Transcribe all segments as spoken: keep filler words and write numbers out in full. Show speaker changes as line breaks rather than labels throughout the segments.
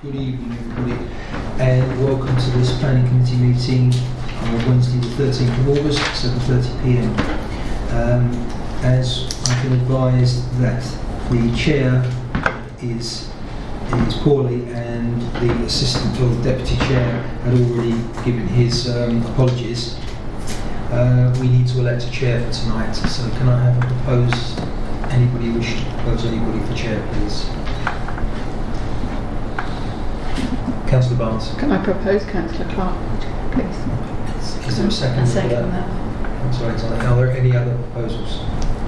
Good evening, everybody, and welcome to this planning committee meeting on Wednesday the thirteenth of August, seven thirty p m. Um, as I've been advised that the chair is is poorly and the assistant or the deputy chair had already given his um, apologies, uh, we need to elect a chair for tonight. So can I have a propose, anybody wish to propose anybody for chair, please? Councillor Barnes.
Can I propose Councillor Clark, please?
Is, is there a second?
A second
for that? Councillor Alexander. Are there any other proposals?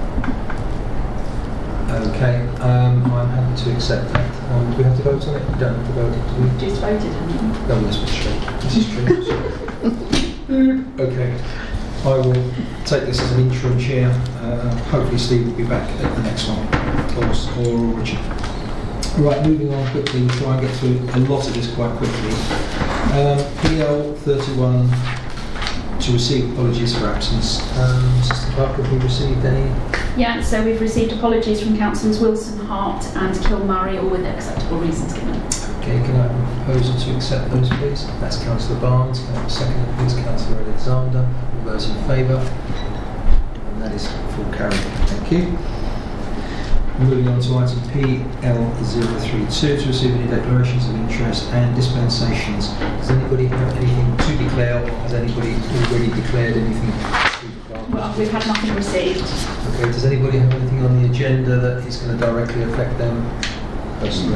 Okay, um, I'm happy to accept that. Um, do we have to vote on it? We don't have to vote on it, do we?
Just voted, haven't you?
No, this was true. This is true. Okay, I will take this as an interim chair. Uh, hopefully Steve will be back at the next one, or, or Richard. Right, moving on quickly, we'll try and get through a lot of this quite quickly. Um, P L thirty-one, to receive apologies for absence. Um, Sister Clark, have we received any?
Yeah, so we've received apologies from Councillors Wilson, Hart and Kilmurray, all with acceptable reasons given.
Okay, can I have a proposal to accept those, please? That's Councillor Barnes. Can I have a second, please? Councillor Alexander. All those in favour? And that is full carried. Thank you. Moving on to item P L zero three two, to receive any declarations of interest and dispensations. Does anybody have anything to declare, or has anybody already declared anything to declare?
Well, we've had nothing received.
Okay, does anybody have anything on the agenda that is going to directly affect them personally?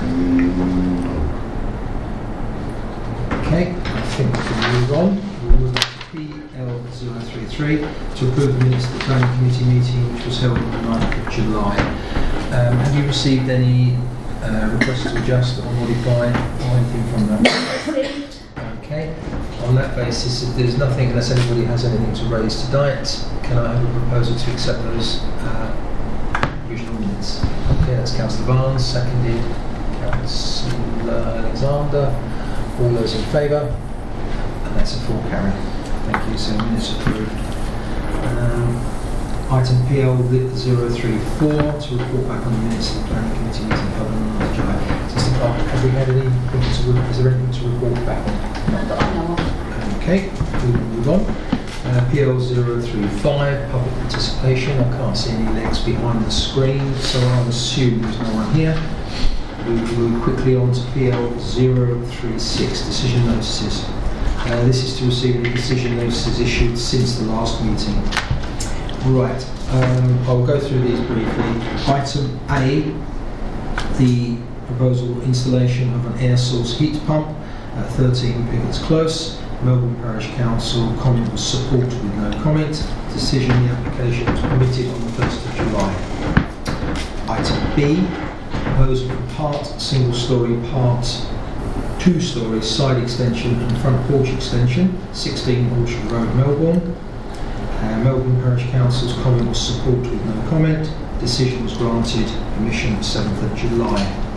Okay, I think we can move on. We'll move on to P L zero three three, to approve the minutes of the planning committee meeting which was held on the ninth of July. Um, have you received any uh, requests to adjust or modify or anything from that? Okay. On that basis, if there's nothing, unless anybody has anything to raise tonight, can I have a proposal to accept those uh, usual minutes? Okay, that's Councillor Barnes, seconded Councillor Alexander. All those in favour? And that's a full carry. Thank you. So minutes approved. Um, Item P L zero three four, to report back on the minutes of the planning committee meeting held on the ninth of July. Sister Clark, have we had anything to, is there anything to report back on?
Not that I know of.
Okay, we will move on. Uh, P L zero three five, public participation. I can't see any legs behind the screen, so I'll assume there's no one here. We will move quickly on to P L zero three six, decision notices. Uh, this is to receive any decision notices issued since the last meeting. Right, um, I'll go through these briefly. Item A, the proposal installation of an air source heat pump at thirteen Pigots Close. Melbourne Parish Council comment was supported with no comment. Decision, the application was permitted on the first of July. Item B, proposal for part single storey, part two storey side extension and front porch extension, sixteen Orchard Road, Melbourne. Uh, Melbourne Parish Council's comment was supported with no comment. Decision was granted, permission seventh of July.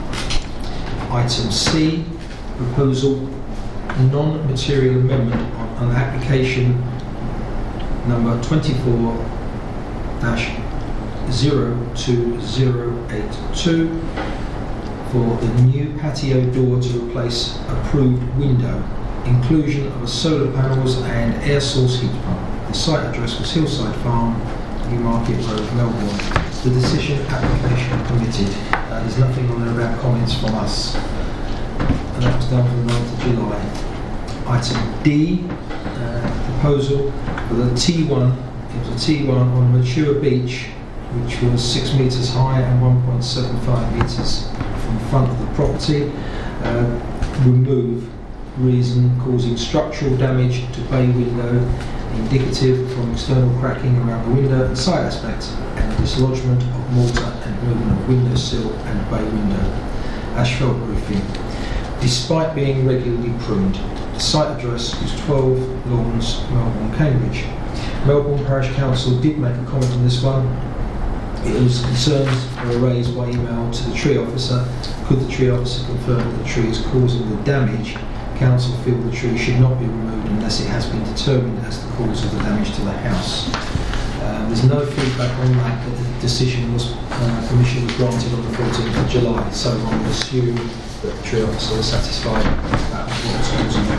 Item C, proposal non-material amendment on, on application number twenty-four dash zero two zero eight two for the new patio door to replace approved window, inclusion of a solar panels and air source heat pump. The site address was Hillside Farm, Newmarket Road, Melbourne. The decision application permitted. Uh, there's nothing on there about comments from us. And that was done from the ninth of July. Item D, uh, proposal for the T one. It was a T one on Mature Beach, which was six metres high and one point seven five metres from the front of the property. Uh, remove, reason causing structural damage to bay window, indicative from external cracking around the window and side aspect, and dislodgement of mortar and movement of window sill and bay window. Asphalt roofing. Despite being regularly pruned, the site address is twelve Lawns, Melbourne, Cambridge. Melbourne Parish Council did make a comment on this one. It was concerns were raised by email to the tree officer. Could the tree officer confirm that the tree is causing the damage? Council feel the tree should not be removed unless it has been determined as the cause of the damage to the house. Um, there's no feedback on that, but the decision was Uh, permission was granted on the fourteenth of July, so I will assume that the tree officer is satisfied about what was on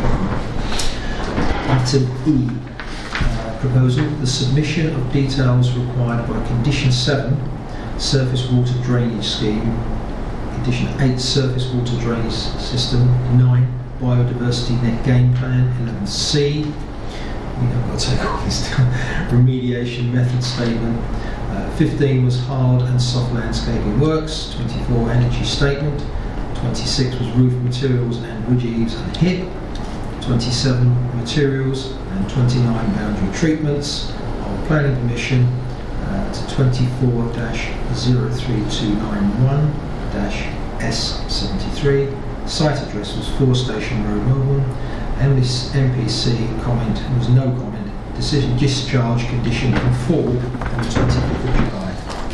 the Item E, uh, proposal, the submission of details required by Condition seven, Surface Water Drainage Scheme, Condition eight, Surface Water Drainage System, nine, Biodiversity Net Gain Plan, eleven C, we have got to take all this down, Remediation Method Statement, uh, fifteen was Hard and Soft Landscaping Works, twenty-four, Energy Statement, twenty-six was Roof Materials and Ridge Eaves and H I P, twenty-seven, Materials, and twenty-nine, Boundary Treatments, of Planning Permission uh, to twenty-four dash zero three two nine one dash S seventy-three. Site address was four Station Road, Melbourne. M P C comment was no comment. Decision discharge condition in full on the twenty-fifth of July.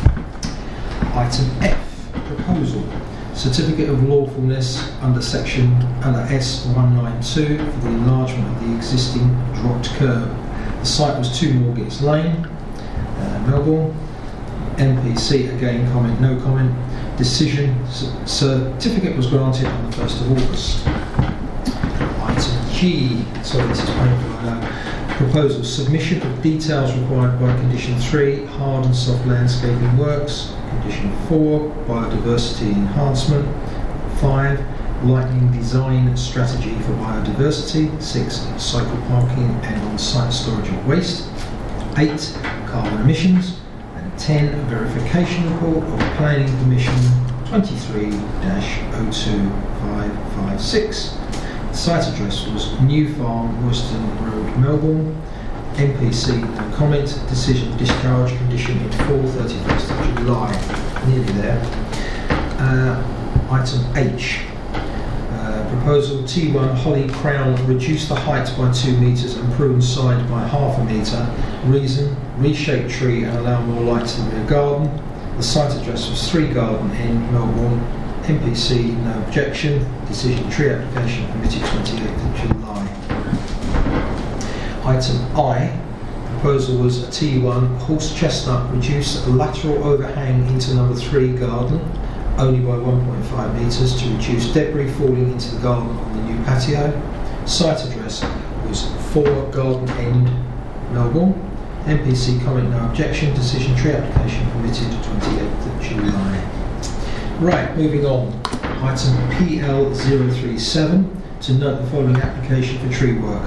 Item F, proposal. Certificate of lawfulness under section under S one ninety-two for the enlargement of the existing dropped curb. The site was two Moorgates Lane, uh, Melbourne. M P C again comment no comment. Decision certificate was granted on the first of August. Item G, sorry this is painful I know. Proposal, submission of details required by condition three, hard and soft landscaping works. Condition four, biodiversity enhancement. five, lighting design strategy for biodiversity. six, cycle parking and on-site storage of waste. eight, carbon emissions. ten, a verification report of Planning Commission twenty-three dash oh two five five six. Site address was New Farm, Western Road, Melbourne. M P C, no comment. Decision discharge condition in full, thirty-first of July. Nearly there. Uh, item H. Uh, proposal T one Holly Crown, reduce the height by two metres and prune side by half a metre. Reason, reshape tree and allow more light in the rear garden. The site address was three Garden End, Melbourne. M P C, no objection. Decision tree application permitted twenty-eighth of July. Item I, proposal was a T one Horse Chestnut, reduce lateral overhang into number three Garden, only by one point five metres to reduce debris falling into the garden on the new patio. Site address was four Garden End, Melbourne. M P C comment no objection. Decision tree application permitted twenty-eighth of July. Right, moving on. Item P L zero three seven, to note the following application for tree work.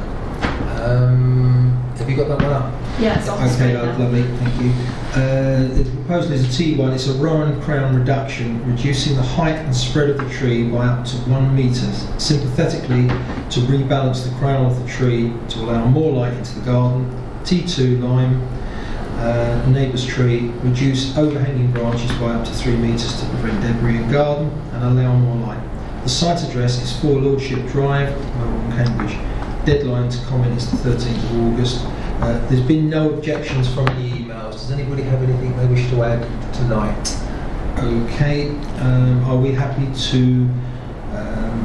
Um, have you got that one up?
Yeah, it's on the
Okay,
screen
lo-
now.
lovely, thank you. Uh, the proposal is a T one, it's a Rowan crown reduction, reducing the height and spread of the tree by up to one metre, sympathetically to rebalance the crown of the tree to allow more light into the garden. T two lime, uh, neighbour's tree, reduce overhanging branches by up to three metres to prevent debris in garden and allow more light. The site address is four Lordship Drive, Melbourne, Cambridge. Deadline to comment is the thirteenth of August. Uh, there's been no objections from the emails. Does anybody have anything they wish to add tonight? Okay, um, are we happy to um,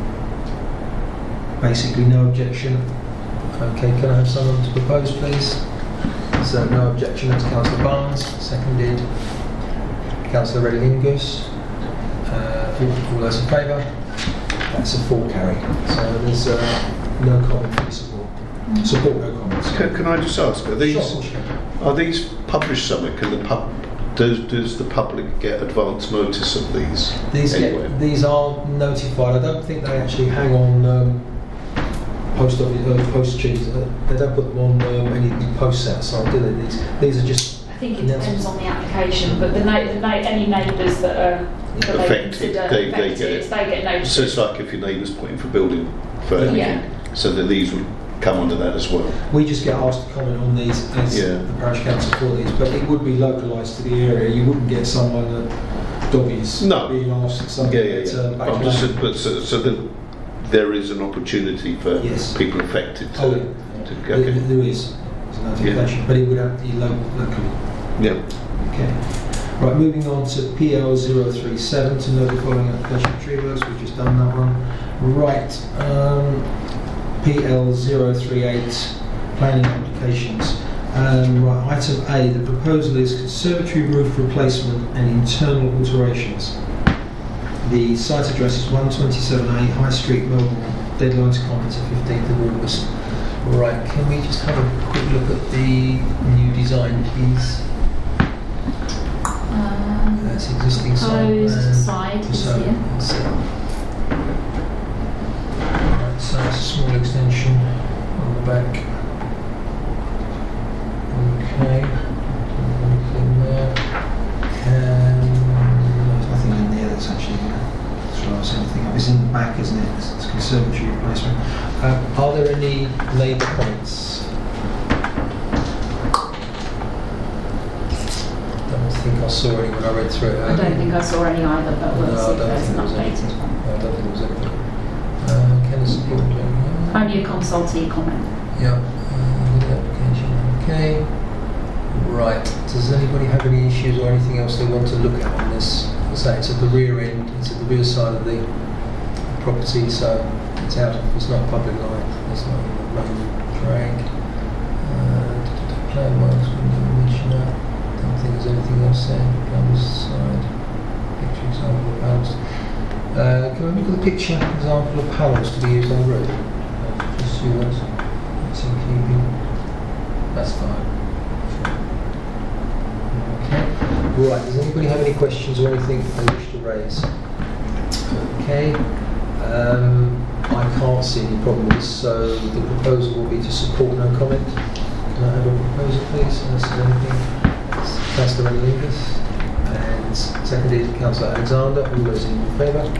basically no objection? Okay, can I have someone to propose, please? So no objection, that's Councillor Barnes, seconded. Councillor Redding-Ingus. Uh, all, all those in favour? That's a full carry. So there's uh, no comment for support. Support, no comments.
Can, can I just ask, are these
Sure, sure.
are these published somewhere? Can the pub does does the public get advance notice of these?
These
anywhere?
get, these are notified. I don't think they actually hang on um, post office uh, post sheets. Uh, they don't put them on um, any post sets. So do they? These these are just.
I think it depends on the application, but the, na- the na- any neighbours that are that they
Affected,
consider
they- they
affected,
get it.
they get notice.
So it's like if your neighbour's putting for building furniture,
Yeah.
so that these would come under that as well.
We just get asked to comment on these as
Yeah.
the parish council for these, but it would be localised to the area. You wouldn't get someone at Dobbies
No.
being asked something
Yeah, yeah,
at
yeah.
uh, back
I'm just,
lane.
but so, so that there is an opportunity for
Yes.
people affected to,
Oh, yeah.
to
There-
okay.
there is there's a notification, but it would have to be lo- locally.
Yeah.
Okay. Right, moving on to P L zero three seven, to know the following application for tree works. We've just done that one. Right, um, P L zero three eight, planning applications. Um, right, item A, the proposal is conservatory roof replacement and internal alterations. The site address is one twenty-seven A High Street, Melbourne. Deadline to comment is fifteenth of August. Right, can we just have a quick look at the new design, please?
Um,
That's existing site.
Proposed
plan.
side is
So,
here.
that's it. Right, so it's a small extension on the back. Okay. Anything there? Um, there's nothing in there that's actually uh, throws anything up. It's in the back, isn't it? It's, it's conservatory replacement. Um, are there any neighbour comments? I don't think I saw any when I read through it.
I don't think I saw any either, but we'll
No, I
see if
don't
there's
think
an
there was
updated one.
No, I don't think there was anything. Uh, can I support it?
Only a consultee comment.
Yeah. Uh, with the application. Okay. Right. Does anybody have any issues or anything else they want to look at on this? As I say, it's at the rear end. It's at the rear side of the property, so it's out. Of, it's not a public line. It's not in the main drag. Uh, plan works. Commissioner. Don't think there's anything else there. Plumber's side. Picture example of panels. Uh, can we look at the picture example of panels to be used on the roof? Uh, just see what's it's in keeping. That's fine. Okay. Right. Does anybody have any questions or anything they wish to raise? Okay. Um, I can't see any problem with this, so the proposal will be to support no comment. Can I have a proposal, please? Unless there's anything. Councillor Renalingus and seconded Councillor Alexander. All those in favour?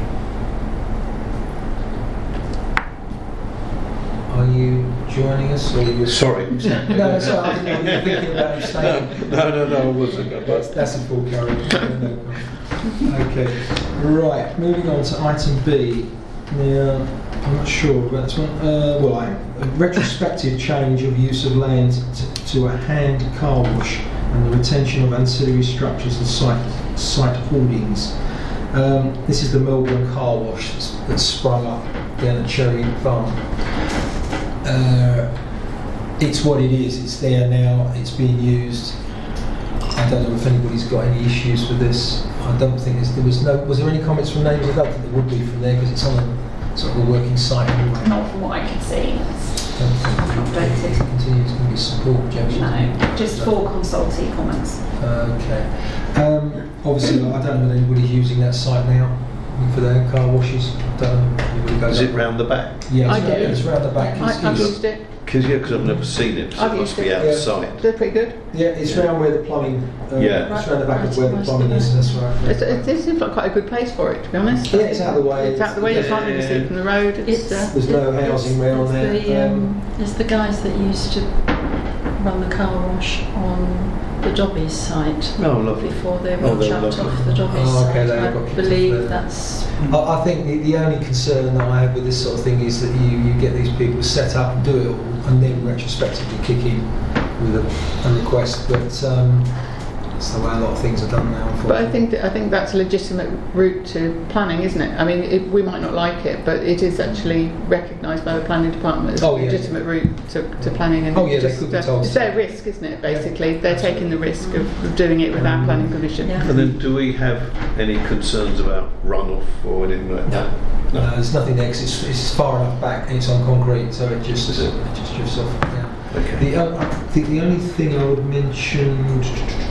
Are you joining us? Or are you
Sorry.
no, it's all right. I didn't know you were thinking about abstaining.
No, no, no, I wasn't.
That's, that's a full carriage. Okay. Right. Moving on to item B. Now, I'm not sure about this one. Uh, well, I, a retrospective change of use of land to, to a hand car wash and the retention of ancillary structures and site site hoardings. Um, this is the Melbourne car wash that's, that's sprung up down at Cherry Farm. Uh, it's what it is. It's there now. It's being used. I don't know if anybody's got any issues with this. I don't think there's, there was no. Was there any comments from neighbours? I don't think there would be from there because it's on a sort of a working site anyway.
Not from what I could see.
I don't think
Updated.
it continues to be support objection.
No, just four consultee comments.
Okay. Um, obviously, I don't know if anybody's using that site now for their car washes. I don't know. Anybody goes
Is it
up-
round the back?
Yeah,
I
it's,
do.
it's round the back.
I,
It's,
I've
it's,
used it.
Because yeah, because I've never seen it, so
I've
it must
used
be
it,
yeah.
outside.
They're pretty good.
yeah, it's round where the plumbing. Uh,
Yeah.
It's round the back of where the plumbing is. That's right.
It's, it, it seems like quite a good place for it, to be honest.
Yeah, it's out of the way.
It's out of the way. You can't really see it from the road. It's,
It's,
uh,
There's no housing round
it's
there.
The, um,
Um,
it's the guys that used to run the car wash on the Dobbies site
Oh, lovely.
before they
Oh,
were
they're
chucked
lovely.
off the Dobbies
Oh, okay,
site.
they
I
got kicked off
believe
there.
that's
I, I think the, the only concern that I have with this sort of thing is that you, you get these people set up and do it all and then retrospectively kick in with a, a request. But um, that's the way a lot of things are done now.
but I think that, I think that's a legitimate route to planning, isn't it? I mean, it, we might not like it, but it is actually recognised by the planning department as
Oh,
a
yeah.
legitimate route to, to planning. And
Oh, yeah, they
just,
could be
uh,
told
it's
so.
their risk, isn't it? Basically, they're taking the risk of, of doing it without planning permission.
Yeah.
And then, do we have any concerns about runoff or anything like that?
No, Uh, there's nothing there 'cause it's, it's far enough back and it's on concrete, so it just
Is it?
it just drifts off. Yeah.
Okay.
The, uh, I think the only thing I would mention,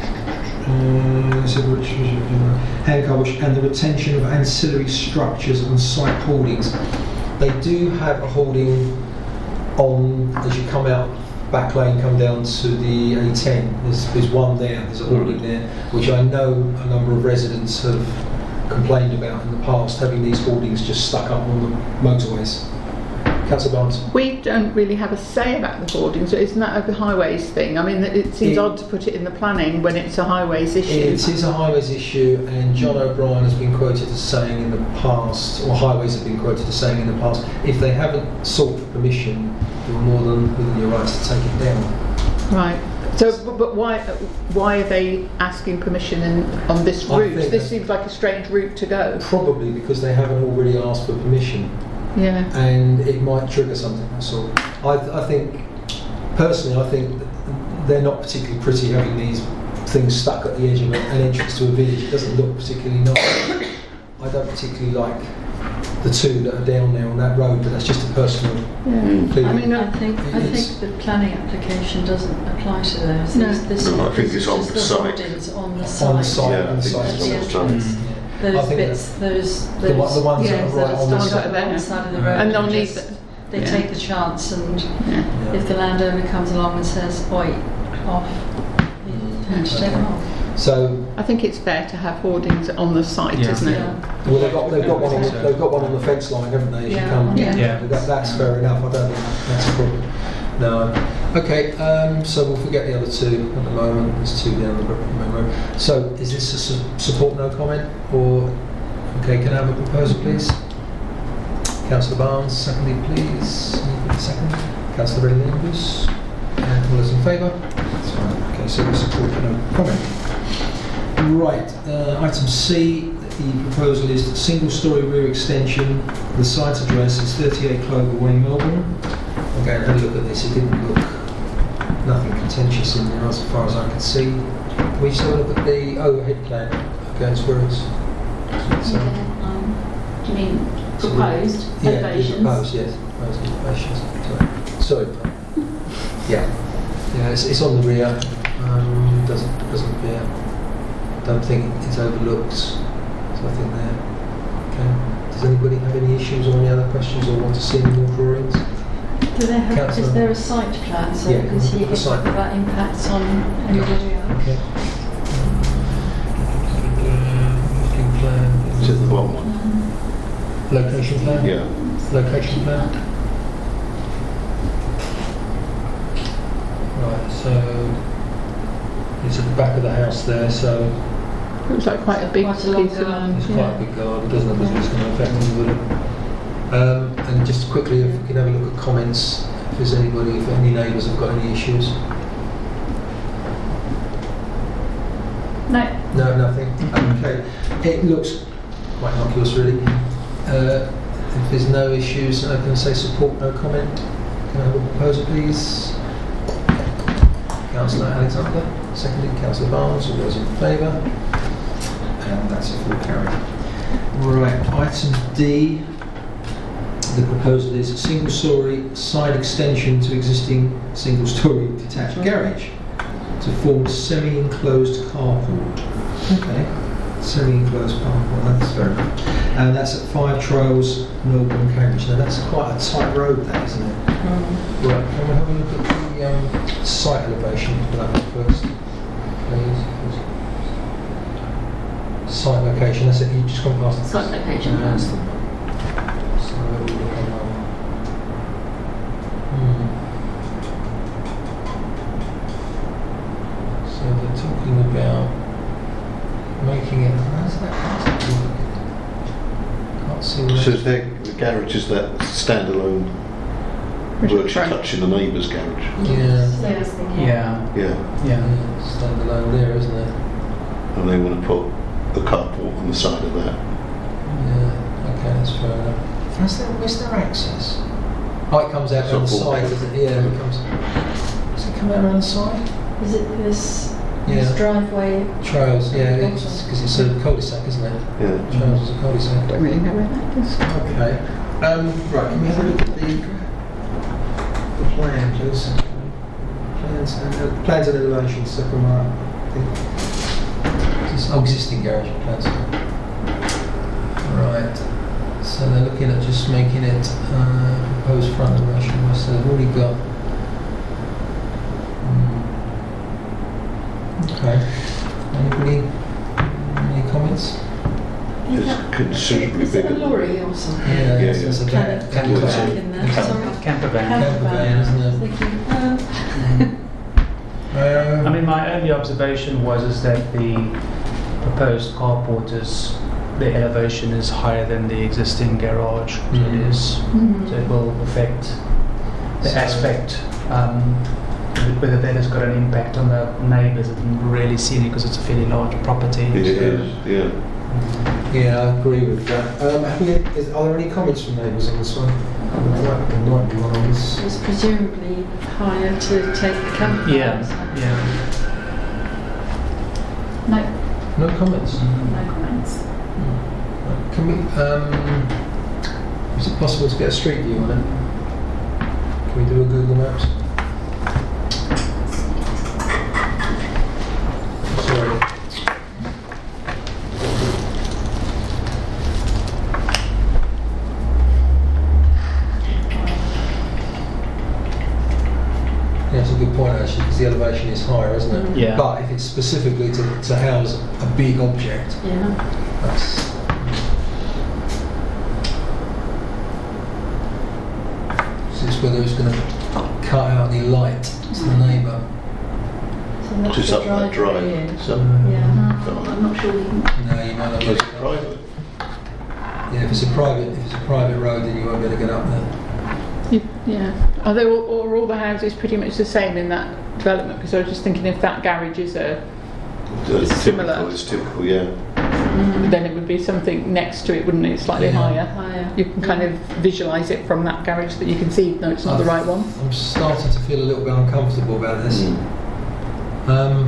uh, so which was hand car wash and the retention of ancillary structures and site hoardings. They do have a hoarding on as you come out back lane, come down to the A ten. There's, there's one there. There's a hoarding there, which I know a number of residents have complained about in the past, having these hoardings just stuck up on the motorways. Councillor Barnes.
We don't really have a say about the hoardings. Isn't that a highways thing? I mean, it seems
It-
odd to put it in the planning when it's a highways issue.
It is a highways issue, and John O'Brien has been quoted as saying in the past, or highways have been quoted as saying in the past, if they haven't sought for permission, you're more than within your rights to take it down.
Right. So, but, but why why are they asking permission in, on this
I
route?
think
This
that-
seems like a strange route to go.
Probably because they haven't already asked for permission,
Yeah.
and it might trigger something. That's all. I, I think, personally, I think that they're not particularly pretty, having these things stuck at the edge of an entrance to a village. It doesn't look particularly nice. I don't particularly like the two that are down there on that road, but that's just a personal
Yeah.
feeling.
I mean,
I
uh,
think I
It is.
think the planning application doesn't apply to those.
No.
This, this
No, I think
this
it's
is
on
just
the site.
holdings on the
on
site.
the side,
Yeah,
on the
I think
side.
it's
on the
entrance.
Yeah. I
Those
think
bits, those,
The,
those
one- the ones
yes,
that are right
that
on the
are
side.
stuck on the side of the road.
and they'll need
just-
that.
They
yeah.
take the chance, and
Yeah.
Yeah.
if the landowner comes along and says, "Oi, off," you
Mm.
have to take them off.
So,
I think it's fair to have hoardings on the site,
Yeah.
isn't it?
Yeah.
well, they've got they've got one on the, they've got one on the fence line, haven't they? As you
Yeah.
come,
Yeah.
Yeah.
That, that's fair enough. I don't think that's a problem. No. Okay. Um, so we'll forget the other two at the moment. There's two down the main road. So, is this a su- support no comment, or okay? Can I have a proposal, please? Councillor Barnes, secondly, please. Anybody second? Councillor Reddy-Lambus. And all those in favour? That's fine. Okay. So we support no comment. Right, uh, item C, the proposal is that single-storey rear extension. The site address is thirty-eight Clover Way, Melbourne. Okay, I had a look at this. It didn't look nothing contentious in there as far as I can see. Can we just have a look at the overhead plan? Okay, that's where it's. So,
Um, do you mean proposed
yeah,
elevations?
proposed, yes, proposed elevations. Sorry. Sorry. Yeah, yeah, it's, it's on the rear. Um, doesn't doesn't appear. Don't think it's overlooked. There's nothing there. Okay. Does anybody have any issues or any other questions or want to see any more drawings?
Do they have?
Councillor?
Is there a site plan so
Yeah,
you can see
the
if
site.
that impacts on anybody else?
Okay. Looking plan.
Is it the bottom one?
Location plan?
Yeah.
Location plan? Right, so it's at the back of the house there, so
Looks like quite a big
Quite a long
piece of
garden.
land.
it's
yeah.
quite a big garden, doesn't look as if it's going to affect anybody. Um, and just quickly, if we can have a look at comments, if there's anybody, if any neighbours have got any issues.
No.
No, nothing. Okay. It looks quite innocuous, really. Uh, if there's no issues, I can say support, no comment. Can I have a proposal, please? Councillor Alexander, seconded. Councillor Barnes, all those in favour? And that's a full carry. Right, item D. The proposal is a single-storey side extension to existing single-storey detached garage to form semi-enclosed carport. Okay, semi-enclosed carport, that's fair enough. And that's at Five Trails, Melbourne, Cambridge. Now that's quite a tight road, that, isn't it?
Mm.
Right, can we have a look at the um, site elevation for that one first, please? Site location, that's it, you just gone past the
Site location
Yeah, that's
first.
the one. So we'll look on that one. Hmm. So they're talking about making it. How's that? How's that work? Can't see where.
So is there, the garage is that standalone, virtually
Right.
touching the neighbour's garage?
Yeah.
So I was thinking.
Yeah,
Yeah.
yeah.
Yeah, standalone there, isn't it?
And they want to put a carport on the side of that.
Yeah. Okay, that's fair enough. Where's their, where's their access? Oh, it comes out on the
Support.
side, doesn't it? Yeah, it comes. Does it come out around the side?
Is it this,
Yeah.
this driveway?
Trails, yeah, because it's a cul-de-sac, isn't it?
Yeah.
Trails is a cul-de-sac.
Don't really know where that is.
Okay. Um, right, can we have a look at the, the plan, please? Plans and, uh, plans and elevations, second one, I think. This- Oh, existing garage plans. Right. So they're looking at just making it uh, proposed front elevation. So they've already got. Hmm. Okay. Anybody? Any comments?
It's considerably
Is it a
bigger.
lorry or something?
Yeah,
yeah,
it's, it's a
Can
van.
it-
Can
can
it
it
go
back
back
in there?
Camper-
Sorry.
Camper van.
Camper van, isn't it?
Thinking, uh,
Um,
I mean, my only observation was is that the proposed carport is, the elevation is higher than the existing garage. So
Mhm.
it is, so it will affect the
So-
aspect. Um, whether that has got an impact on the neighbours, I didn't really see it because it's a fairly large property.
It
So,
is, yeah.
Yeah, I agree with that. Um, have we, is, are there any comments from neighbours on this one? There might, there might be one on this.
It's presumably higher to take the camper.
Yeah,
isn't it?
yeah.
No,
No comments?
no comments.
Can we, um, is it possible to get a street view on it? Can we do a Google Maps? Sorry. Yeah, that's a good point actually, because the elevation is higher, isn't it?
Yeah.
But if it's specifically to, to house a big object,
Yeah.
that's... So it's whether it's going to cut out the light to the neighbour.
So that's
Just
the
up that
driveway
drive.
in.
So,
Yeah.
I'm not sure we can.
No, you might not be.
it's private.
Yeah, if it's a private, if it's a private road, then you won't be able to get up there.
You, yeah. Are they all, or are all the houses pretty much the same in that development? Because I was just thinking if that garage is a,
It's
Similar.
typical, it's typical, yeah.
then it would be something next to it, wouldn't it? Slightly
Yeah.
higher.
Higher.
You can kind of visualise it from that garage that you can see. No, it's not the right one.
I'm starting to feel a little bit uncomfortable about this.
Mm.
Um,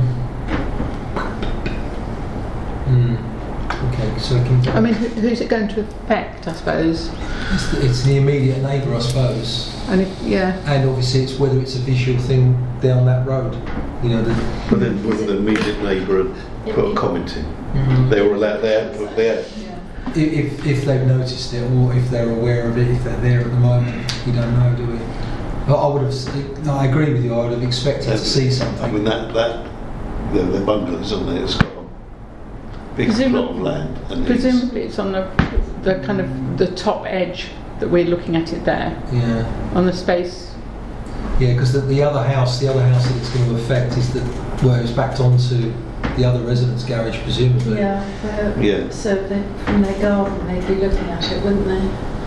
hmm. Okay, so can,
I mean, who, who's it going to affect? I suppose.
it's, the, it's the immediate neighbour, I suppose.
And if, yeah.
And obviously it's whether it's a visual thing down that road. You know, the,
But then whether the immediate neighbour had put a comment in. They were allowed, they had put there.
if, if they've noticed it or if they're aware of it, if they're there at the moment, we don't know, do we? I I would have, s- I agree with you, I would have expected to see something.
I mean, that, that, the, the bungalows on there, it's got a big
Presumab-
plot of land. And it's,
Presumably it's on the the kind of the top edge that we're looking at it there
Yeah.
on the space.
Yeah, because the, the other house, the other house that it's going to affect is that where it's backed onto the other resident's garage, presumably.
Yeah. uh,
Yeah.
So they, from their garden, they'd be looking at it, wouldn't they?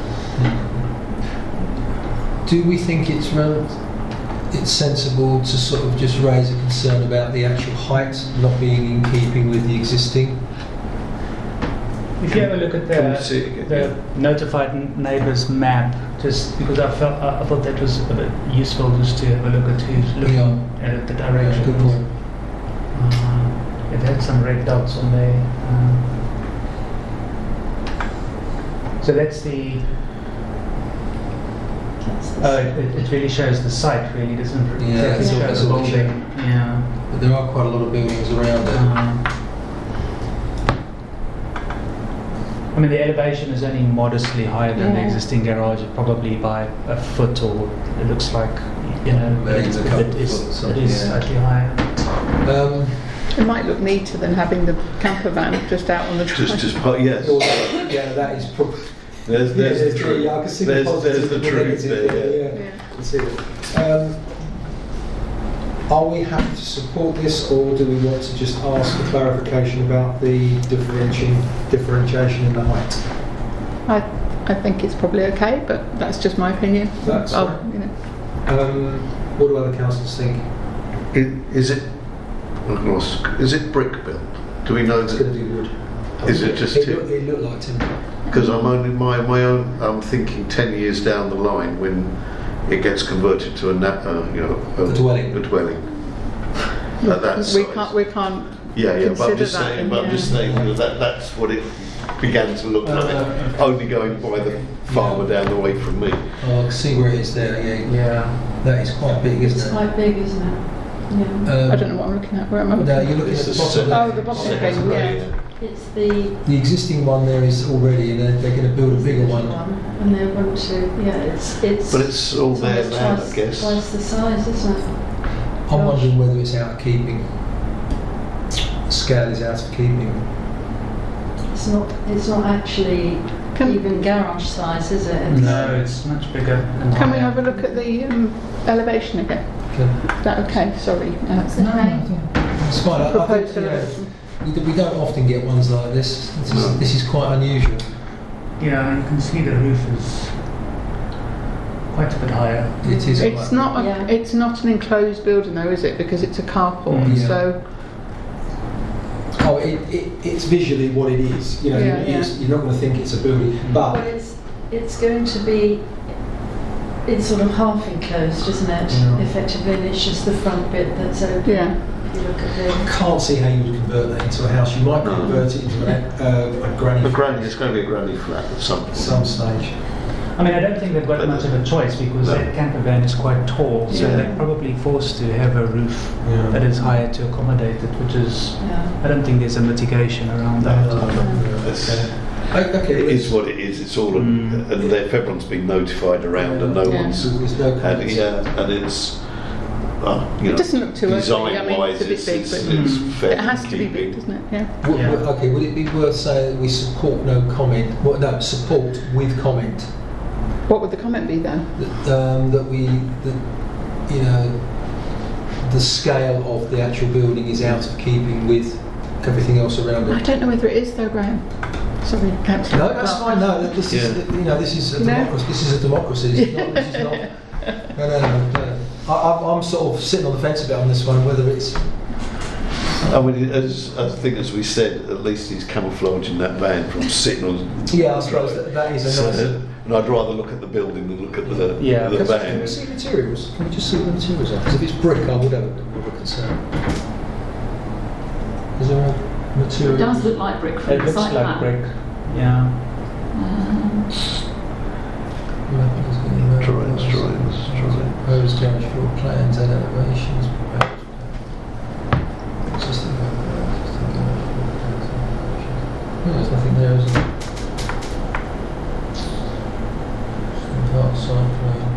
Do we think it's rel- it's sensible to sort of just raise a concern about the actual height not being in keeping with the existing?
If you have a look at
Can we
the,
see it again?
the notified n- neighbours map, just because I felt I, I thought that was a bit useful just to have a look at who's looking
Yeah.
at the
Yeah,
direction.
good point.
Uh, it had some red dots on there. Um, so that's the.
That's the
Oh, it, it really shows the site. Really doesn't it?
Yeah,
exactly
that's all-
show
that's
the
all it
building. Yeah.
But there are quite a lot of buildings around it.
Um, I mean, the elevation is only modestly higher than the
Yeah.
existing garage, probably by a foot, or it looks like, you know,
Maybe
it's,
a couple
it
of
is,
foot,
it
something,
is
yeah.
slightly higher.
Um,
It might look neater than having the camper van just out on the drive.
just, just, part- yes.
yeah, that is probably.
There's, there's the truth.
Yeah, I can see the
There's,
positive
there's the
and
truth
negative,
there, yeah.
yeah. I can see that. Um, are we happy to support this, or do we want to just ask for clarification about the differentiation, differentiation in the height?
I, I think it's probably okay, but that's just my opinion.
That's
I'll-
right.
you know.
Um, what do other councillors think?
I- Is it, I can ask, is it brick built? Do we know
It's
that?
going to do wood.
Is it just
It,
timber?
look, it looked like timber.
Because I'm only my my own. I'm thinking ten years down the line when it gets converted to a na- uh, you know
A dwelling.
A dwelling. At that
we
size.
can't we can't
Yeah, yeah. But I'm
consider
just
that
saying.
in
But I'm
the-
just saying that, that that's what it began to look like.
Uh,
Only going by the farmer down the way from me.
Oh, I can see where it is there. Yeah,
Yeah.
that is quite big, isn't
It's
it?
quite big, isn't it? Yeah.
Um,
I don't know what I'm looking at. Where am I looking?
No, you're looking
This
at the
is
bottom.
set-
Oh, the bottom
set
thing,
grade.
yeah.
It's the
The existing one there is already, and they're, they're going to build a bigger one.
and they want to. Yeah, it's it's.
But it's all there
almost
now,
twice,
I guess.
Twice the size, isn't it?
I'm wondering whether it's out of keeping. The scale is out of keeping.
It's not. It's not actually
Can-
even garage size, is it? It's-
No, it's much bigger. And
Can we
higher.
have a look at the um, elevation again?
Okay.
Is that okay? Sorry. Uh,
It's okay.
It's fine. I, I think,
proposed
you know,
elevation.
we, d- we don't often get ones like this. This is,
No.
this is quite unusual.
Yeah, and you can see the roof is quite a bit higher.
It is.
It's
quite
not. A,
Yeah.
It's not an enclosed building, though, is it? Because it's a carport.
Mm. Yeah.
So
Oh, it, it, it's visually what it is. You know,
Yeah,
it
yeah.
is- you're not going to think it's a building,
Well,
but
it's, it's going to be, it's sort of half enclosed, isn't it?
Yeah.
Effectively, and it's just the front bit that's open.
Yeah.
If you look at
I
the...
can't see how you would convert that into a house. You might
No.
convert it into a, uh, a granny
A
flat
granny, it's going to be a granny flat at some
at
point.
some stage.
I mean, I don't think they've got much of a choice because
No.
that camper van is quite tall, so
Yeah.
they're probably forced to have a roof
Yeah.
that is higher to accommodate it, which is,
Yeah.
I don't think there's a mitigation around
No,
that.
no, no, no.
It's-
O- Okay,
It
let's-
is what it is. It's all,
Mm.
and if everyone's been notified around, and no
Yeah.
one's,
so there's no
and
comments.
yeah, and it's, uh, you
It
know,
doesn't look too ugly. I mean,
design-wise,
it's a bit
it's,
big,
it's,
but
it's
Mm.
fairly
it has to be
keeping.
big, doesn't it? Yeah.
Would-
Yeah.
would- okay, would it be worth saying that we support no comment? Well, no, support with comment.
What would the comment be then?
That, um, that we, that, you know, the scale of the actual building is out of keeping with everything else around
I
it.
don't know whether it is though, Graham. Sorry, Councillor.
No, that's fine. No, this is
Yeah.
you know this is a
No.
democracy. This is a democracy. This is not. This is not. No, no, no. no. I, I'm, I'm sort of sitting on the fence a bit on this one. Whether it's
I mean, as I think, as we said, at least he's camouflaging that van from sitting on.
yeah, I suppose that, that is a
So,
nice.
and I'd rather look at the building than look at the,
Yeah.
the
Can
van.
we see materials? Can we just see what the materials are? Because if it's brick, I would have a bit of a concern. Is there a
It
material?
does look like brick from
It
the
looks
site
like
plan.
brick, yeah.
Um,
Drawings, drawings, drawings.
Proposed garage floor plans and elevations. Just the- No, there's nothing there, is there? Part site plan.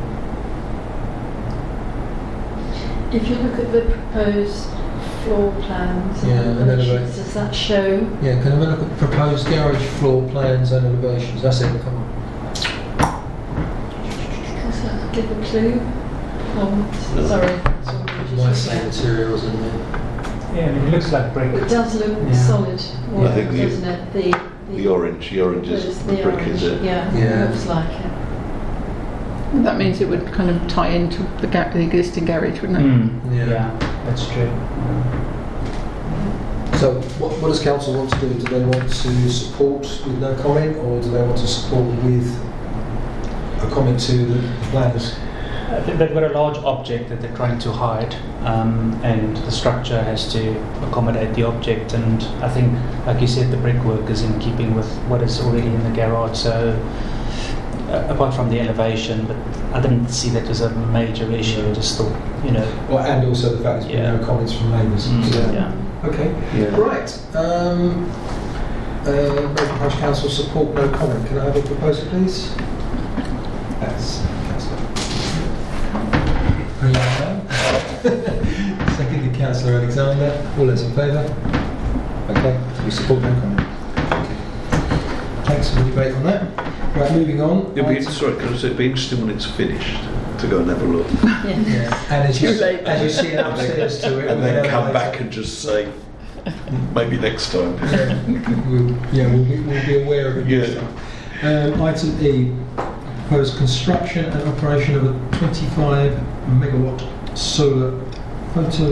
If you look at the proposed floor plans
Yeah,
and
and
elevations,
elevate-
does that show?
Yeah, can I look at proposed garage floor plans and elevations? That's it, come on.
Does that give a clue? Oh,
No.
sorry.
Might say materials in there.
Yeah, I mean, it looks like brick.
It does look
Yeah.
solid,
I think the-
doesn't it? The,
The orange, the orange is
there's
the brick,
orange,
is it?
Yeah,
Yeah.
looks like it.
And that means it would kind of tie into the, ga- the existing garage, wouldn't it?
Mm.
Yeah.
Yeah, that's true.
So what, what does council want to do? Do they want to support with no comment, or do they want to support with a comment to the plans?
I think they've got a large object that they're trying to hide, um, and the structure has to accommodate the object. And I think, like you said, the brickwork is in keeping with what is already in the garage. So, uh, apart from the elevation, but I didn't see that as a major issue. I just thought, you know,
Well, and also the fact there's been
Yeah.
no comments from neighbours.
mm,
to that.
yeah.
Okay.
Yeah.
Right. Um, uh, Milton Parish Council support no comment. Can I have a proposal, please? Yes, Councillor. Seconded, Councillor Alexander. All those in favour? Okay. We support no comment. Thanks for the debate on that. Right, moving on.
It'd be,
Item-
sorry, can I say, it'd be interesting when it's finished to go and have a look.
Yeah.
Yeah. And as you,
Too late.
as you see upstairs to it,
And
with
then
an
come
elevator.
back and just say, maybe next time.
Yeah, we'll, yeah, we'll be, we'll be aware of it next
Yeah.
time. Um, item E, proposed construction and operation of a twenty-five megawatt solar photo,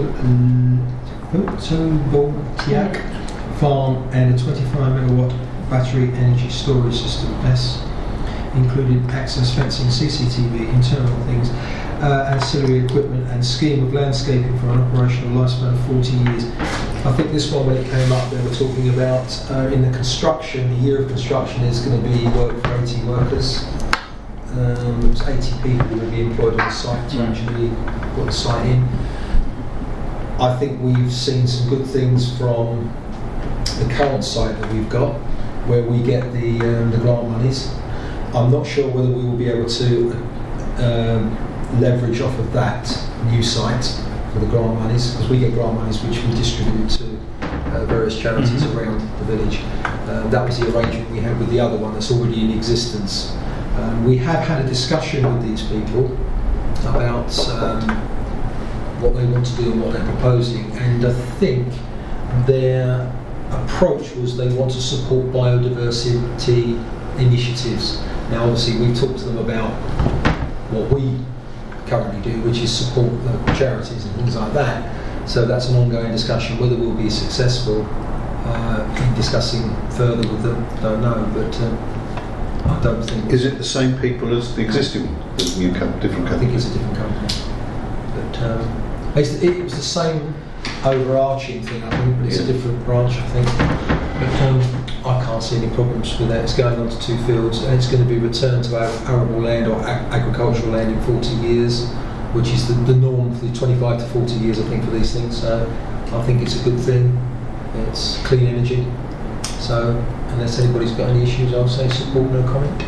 photovoltaic farm and a twenty-five megawatt battery energy storage system, S, including access fencing, C C T V, internal things, uh, ancillary equipment and scheme of landscaping for an operational lifespan of forty years. I think this one, when it came up, they were talking about uh, in the construction, the year of construction is going to be work for eighty workers. Um, it's eighty people will be employed on the site to actually put the site in. I think we've seen some good things from the current site that we've got, where we get the um, the grant monies. I'm not sure whether we will be able to um, leverage off of that new site for the grant monies, because we get grant monies which we distribute to uh, various charities
Mhm.
around the village. Uh, that was the arrangement we had with the other one that's already in existence. Um, we have had a discussion with these people about um, what they want to do and what they're proposing, and I think their approach was they want to support biodiversity initiatives. Now obviously we've talked to them about what we currently do, which is support local charities and things like that, so that's an ongoing discussion. Whether we'll be successful, uh, in discussing further with them, don't know, but um, I don't think.
Is it the same people as the existing one? The new com- different
I
company?
think it's a different company. But um, it's, it was the same overarching thing, I think, but it's
Yeah.
a different branch, I think. But um, I can't see any problems with that. It's going on to two fields, and it's going to be returned to ar- arable land or ag- agricultural land in forty years, which is the, the norm for the twenty-five to forty years, I think, for these things. So I think it's a good thing. It's clean energy. So unless anybody's got any issues, I'll say support, no comment.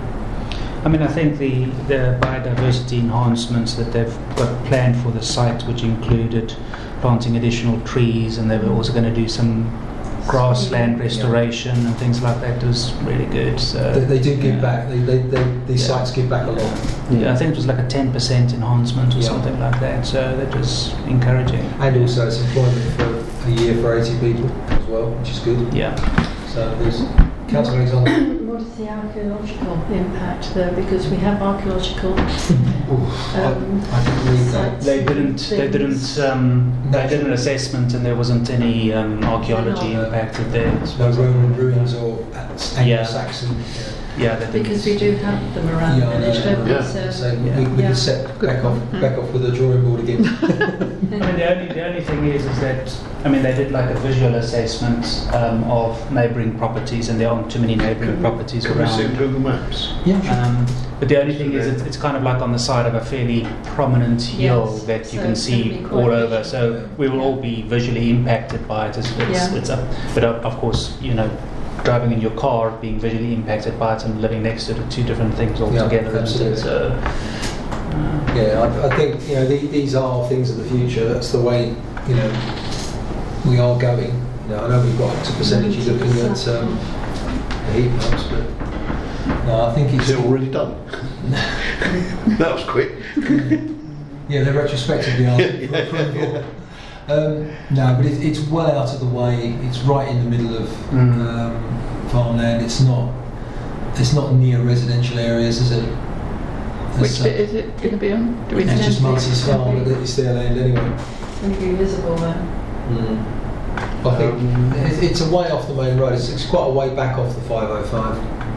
I mean, I think the, the biodiversity enhancements that they've got planned for the site, which included planting additional trees, and they were also going to do some grassland restoration and things like that, was really good. So
They, they do give
yeah.
back. They, they, they, these
Yeah.
sites give back a lot.
Yeah, I think it was like a ten percent enhancement or
Yeah.
something like that. So that was encouraging.
And also it's employment for a year for eighty people as well, which is good.
Yeah.
So there's Councillor Alexander.
What is the archaeological impact there? Because we have archaeological.
Oof, I,
Um,
I didn't read that.
They didn't. They didn't. Um, they did an assessment, and there wasn't any um, archaeology
No.
impacted there.
No Roman ruins or Anglo-Saxon.
Yeah, they didn't.
Because we do have them around
Yeah,
the village,
yeah.
don't we?
Yeah.
So,
So we,
Yeah.
we
Yeah.
can set back off, back off with the drawing board again.
I mean, the only the only thing is, is that I mean, they did like a visual assessment um, of neighbouring properties, and there aren't too many neighbouring properties
Can we see
around.
Google Maps?
Yeah.
Um, but the only thing is, it's, it's kind of like on the side of a fairly prominent hill
Yes,
that you
so
can
it's gonna
see
be quite
all over.
visual.
So we will all be visually impacted by it. It's, it's,
Yeah.
it's a, but of of course, you know, driving in your car, being visually impacted by it, and living next to it are two different things altogether. isn't it?
absolutely.
So, uh,
Yeah, I, I think you know the, these are things of the future. That's the way you know we are going. You know, I know we've got up to percentages looking at um, the heat pumps, but no, I think
Is
it's
it already done? That was quick.
yeah, they're retrospectively asking for
Yeah.
approval. Um, no, but it, it's well out of the way. It's right in the middle of
Mm.
um, farmland. It's not. It's not near residential areas, is it?
Which
It's, uh,
bit is it going to be on? Do we
It's
know?
just Marty's farm, but it's their land anyway.
It's going to be visible there.
Mm. I think
Um,
it, it's a way off the main road. It's, it's quite a way back off the five oh five.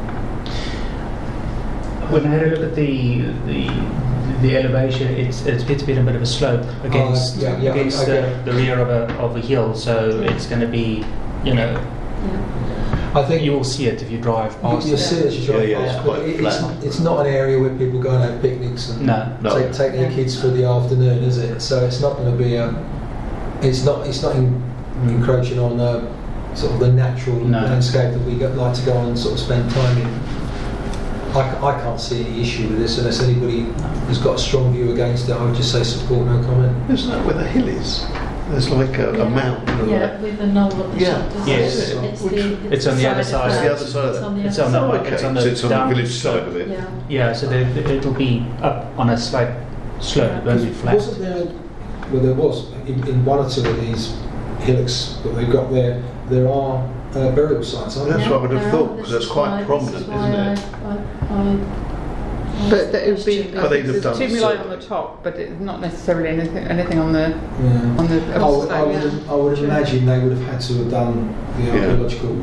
When I had a look at the the, the elevation, it's it's it's been a bit of a slope against
Oh, yeah, yeah,
against
okay.
the, the rear of a of a hill, so it's going to be, you know,
Yeah.
I think
you will see it if you drive
you,
past.
you'll
it.
see it as you drive
Yeah, yeah,
past,
it's
but
quite
it, it's,
flat.
it's not an area where people go and have picnics and
No,
No.
take, take their kids for the afternoon, is it? So it's not going to be a. It's not. It's not in, encroaching on uh, sort of the natural
No.
landscape that we go, like to go and sort of spend time in. I, c- I can't see any issue with this unless anybody has got a strong view against it. I would just say support, no comment.
Isn't that where the hill is? There's like a, a mountain. and
Yeah,
that.
with the knoll at the
Yeah.
top. isn't
Yes.
it? It's,
Which-
the,
It's on the other side.
It's
that.
the other side of
It's
that.
on the
It's
other
on the-
Oh,
side.
okay.
it's on
so
the
it's on the
down
village
slope.
side of it.
Yeah.
Yeah, so there, it'll be up on a slight slope, it won't be flat.
Wasn't there? Well, there was in, in one or two of these hillocks that they've got there. There are uh, burial sites, aren't there?
That's what I would have
there
thought,
are.
'cause
This
that's
is
quite
why- this
prominent,
is why
isn't it?
I, I, I,
But that it would be.
But they'd have
there's
done
two
the
line on
survey.
the top, but it's not necessarily anything anything on the
Yeah.
on the.
I would, I
slope.
would, I would imagine they would have had to have done the
Yeah.
archaeological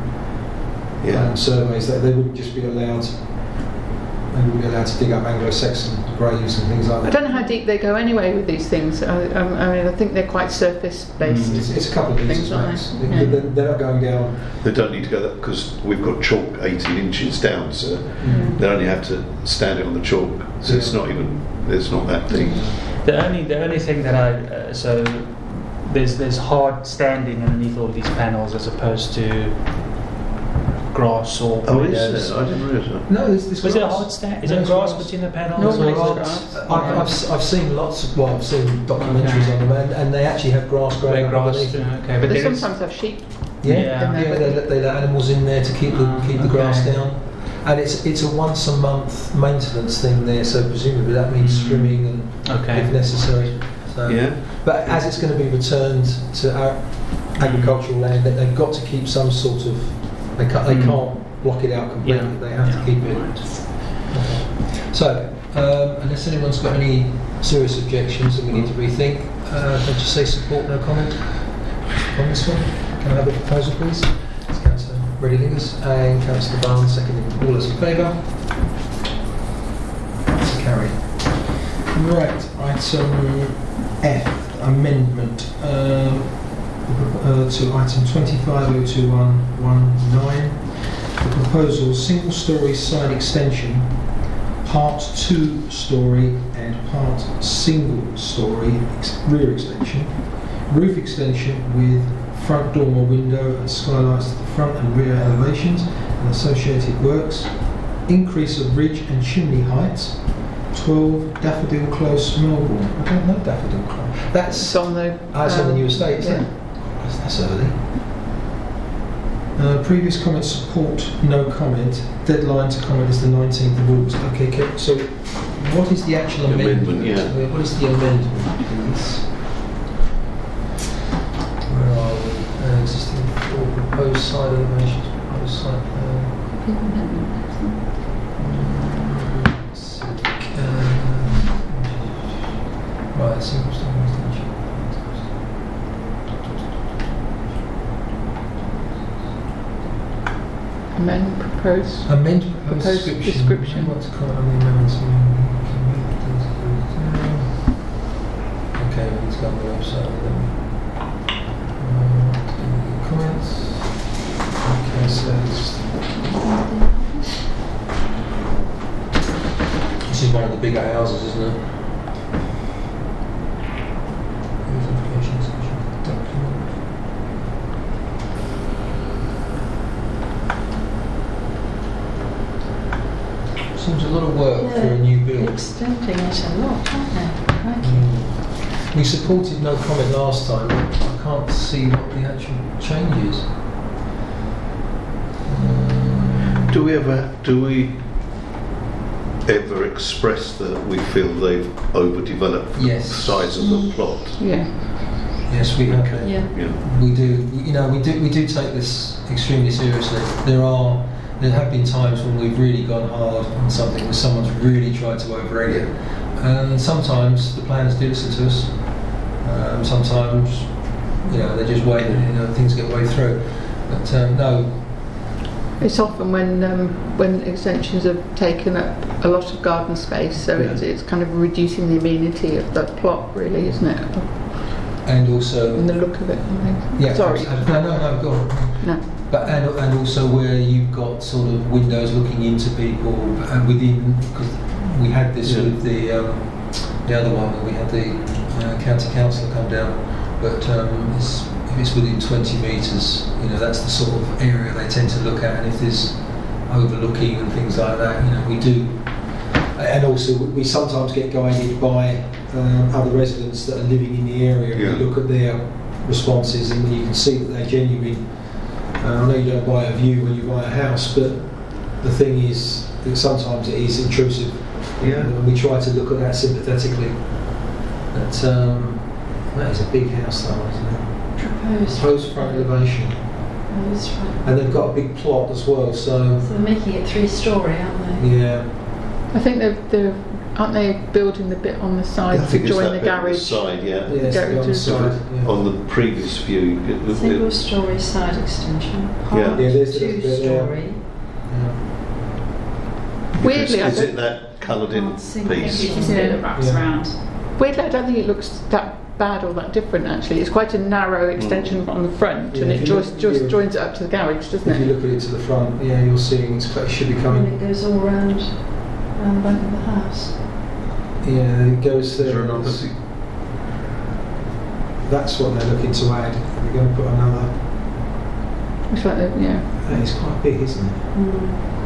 Yeah.
um, surveys. That they wouldn't just be allowed. They wouldn't be allowed to dig up Anglo-Saxon graves and things like
I
that.
don't know how deep they go anyway with these things. I, I, I mean, I think they're quite surface based.
Mm.
It's, it's a couple of
Things
inches
like
max.
that.
They-
Yeah.
They're, they're not going down.
They don't need to go that because we've got chalk eighteen inches down, so they only have to stand it on the chalk. So it's
Yeah.
not even. It's not that deep.
The only the only thing that I uh, so there's there's hard standing underneath all these panels as opposed to grass or
Oh,
windows.
is it? I didn't realise that.
No, there's, there's
Was it a
grass.
hard stand? Is
No,
it
it's
grass
grass.
between the panels?
Normally
There's
it's
grass.
grass.
I've, I've, s- I've seen lots of, well, I've seen documentaries
Okay.
on them, and, and they actually have grass growing
Where grass?
underneath.
uh, Okay, but
They
there is,
sometimes have sheep.
Yeah,
Yeah.
yeah, they, let, they let animals in there to keep the
Ah,
keep the grass
okay.
down, and it's it's a once a month maintenance thing there. So presumably that means
Mm.
trimming and
okay.
if necessary. So,
Yeah.
but as it's going to be returned to our agricultural land, they, they've got to keep some sort of. They can't they
Mm.
can't block it out completely.
Yeah.
They have
Yeah.
to keep it. Okay. So um, unless anyone's got any serious objections that we need to rethink, uh, I'll just say support, no comment on this one. Can I have a proposal, please? It's Councillor Reddy-Lingers and Councillor Barnes, seconding. All those in favour? That's carried. Right, item F, amendment um, uh, to item twenty-five oh two one one nine. The proposal, single-storey side extension, part two-storey and part single-storey ex- rear extension, roof extension with front dormer window and skylights to the front and rear elevations and associated works, increase of ridge and chimney heights, twelve Daffodil Close, Melbourne. I don't know Daffodil Close. That's
It's on the.
Ah, it's on the
um,
new estate, isn't
yeah.
it? That's, that's early. Uh, previous comment support, no comment. Deadline to comment is the nineteenth of August. Okay, okay, so what is the actual
The
amendment?
amendment, yeah.
Uh, What is the amendment, please? Where are we? Uh, existing or proposed side elevations, proposed side plan. Uh, right, single story extension.
Amend proposed.
Amend proposed
Proposed
description.
description.
What's called on the amendments? Okay, let's go on the website with them. Uh, comments. Okay, so it's, this is one of the bigger houses, isn't it? Identification section, document. Seems a lot of work for a new build.
Extending it a lot, aren't they? Crikey.
Mm. We supported no comment last time. I can't see what the actual change is. Um,
Do we ever, do we ever express that we feel they've overdeveloped
Yes.
the size of the plot?
Yeah.
yes, we have.
Okay.
Yeah.
Yeah.
We do. You know, we do. We do take this extremely seriously. There are. There have been times when we've really gone hard on something, where someone's really tried to overegg it, and sometimes the planners do listen to us. Um, sometimes, you know, they just wait, and you know, things get way through. But um, no,
It's often when um, when extensions have taken up a lot of garden space, so
Yeah.
it's, it's kind of reducing the amenity of the plot, really, isn't it?
and also.
And the look of it and things.
Yeah,
Sorry.
abs- No, no, no, go on.
No.
But and, and also where you've got sort of windows looking into people and within, because we had this
Yeah.
with the um, the other one where we had the uh, county councillor come down, but um, it's, if it's within twenty metres, you know, that's the sort of area they tend to look at, and if there's overlooking and things like that, you know, we do. And also we sometimes get guided by um, other residents that are living in the area, and
Yeah.
we look at their responses, and you can see that they're genuine. Uh, I know you don't buy a view when you buy a house, but the thing is that sometimes it is intrusive.
Yeah.
And we try to look at that sympathetically. But um, that is a big house, though, isn't it?
Proposed.
Proposed front elevation,
Proposed front.
and they've got a big plot as well. So
So they're making it three-storey, aren't they?
yeah,
I think they're, they're aren't they building the bit on the side
I
to
think it's
join
that
the
bit on the
garage?
side, yeah.
yeah, it's
Garage
on the
is-
side. Yeah.
On the previous view, you could look at
Single-storey side extension. Part
Yeah.
Yeah, there's- there's a bit there.
two-storey.
Yeah.
Weirdly, I
Is
don't,
it that coloured in
Part single.
It's
piece?
just a bit that wraps
Yeah.
around.
weirdly, I don't think it looks that bad or that different. Actually, it's quite a narrow extension on the front,
Yeah,
and
if
it
you
just
look-
just
yeah.
joins it up to the garage, doesn't
If you
it?
look at it to the front, yeah, you're seeing it's, it should be
And
coming.
it goes all round, round the back of the house.
Yeah, it goes
Is
there.
there another
It's-
thing?
That's what they're looking to add. They're going to put another.
It's like the, yeah.
That is quite big, isn't it?
Mm.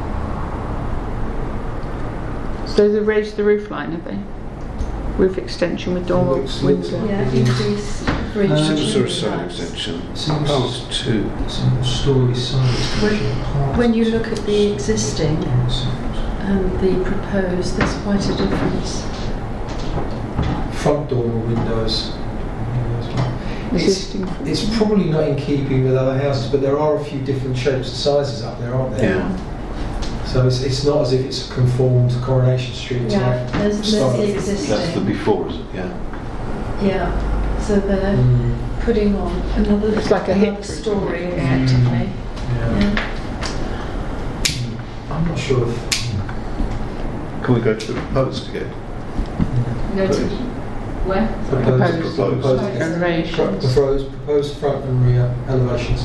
So they raised the roof line, have they? Roof extension with dormer
Looks- looks
window.
like-
Yeah, increase bridge.
Uh,
Single story
to
side
the house.
extension.
Single
Oh,
s-
it's two.
Single story side extension. part-
When you look at the existing and the proposed, there's quite a difference.
Front dormer windows. It's,
Existing.
it's probably not in keeping with other houses, but there are a few different shapes and sizes up there, aren't there?
Yeah.
So it's, it's not as if it's conformed to Coronation Street
Yeah,
type
there's, there's
style.
the
That's the
existing.
before, is it? Yeah.
Yeah, so the
Mm.
putting on another,
It's like a
another
hip
story,
room.
effectively.
Yeah.
Yeah.
I'm not sure if.
Can we go to the proposed again?
Go to where?
Proposed.
Proposed.
Proposed.
Renovations.
Front- Proposed, proposed front and rear elevations.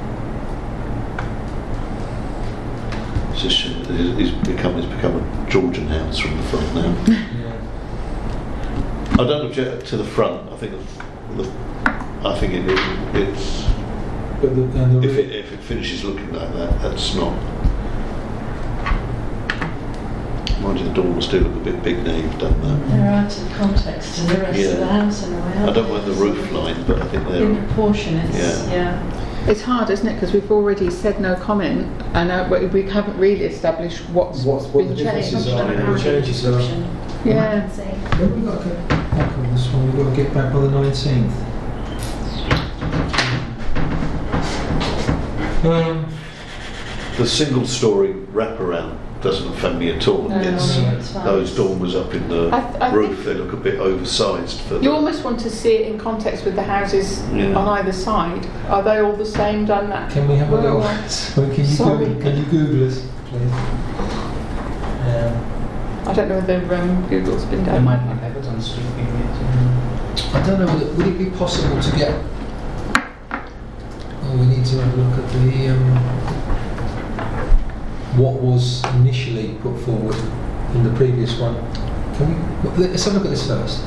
It's just, it's become, it's become a Georgian house from the front now.
Yeah.
I don't object to the front. I think the, the, I think it, it, it's
But the, and the
if
rear,
it if it finishes looking like that, that's not. Mind you, the doors do look a bit big now you've done that.
They're out of context to the rest
Yeah.
of the house in a way.
I don't mind the roof line, but I think
In
they're.
proportion, it's,
Yeah.
yeah.
It's hard, isn't it? Because we've already said no comment, and uh, we we haven't really established what's
What- what
been
the differences
changed.
are.
Yeah.
The changes are.
Yeah.
See.
when we got to get back on this one, we've got to get back by the nineteenth. Um,
The single-story wraparound doesn't offend me at all.
No,
it's
no, it's fine.
those dormers up in the
I th- I
roof.
think-
They look a bit oversized for.
You
the,
almost want to see it in context with the houses
Yeah.
on either side. Are they all the same, done that?
can we have a
Well,
little?
well,
So can you
sorry.
Google, can you Google us, please? Um,
I don't know whether um, Google's been
They
done.
might not have it on Street View yet.
I don't know. Would it, would it be possible to get? Oh, we need to have a look at the um, what was initially put forward in the previous one. Can we? Let's have a look at this first.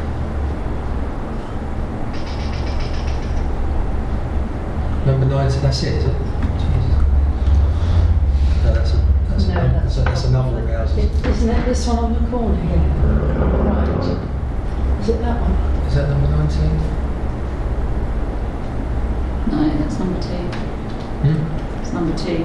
Number ninety. That's it, is it? Jesus. No, that's a, that's,
No,
a, that's, a, that's a number of houses.
It- Isn't it this one on the corner here? Right. Is it that one?
Is that number nineteen?
No, that's number two.
Hmm?
It's number two.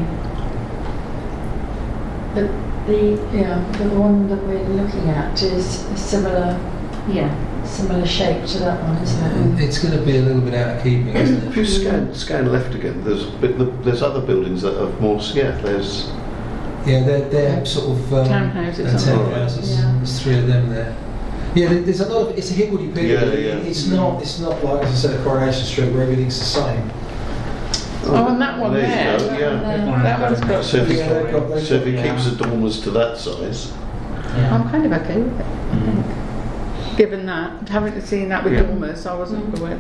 The, the, yeah, but the one that we're looking at is a similar,
Yeah.
similar shape to that one, isn't it?
It's going to be a little bit out of keeping, isn't
If
it?
you scan scan left again, there's a bit, there's other buildings that have more. Yeah, there's.
Yeah, they're, they're sort of um,
Townhouses,
uh,
aren't
they?
townhouses.
Yeah.
There's three of them there. Yeah, there- there's a lot of. It's a higgledy piggledy.
Yeah, yeah.
It's not. It's not like, as I said, Coronation Street where everything's the same.
Oh, and that one
there.
there.
You go, yeah.
There.
That one's got.
So if,
Yeah, they've got-
he,
they've
so if he
got-
keeps
yeah.
the dormers to that size,
Yeah.
I'm kind of okay with it.
Mhm.
Given that, having seen that with
Yeah.
dormers, I wasn't aware.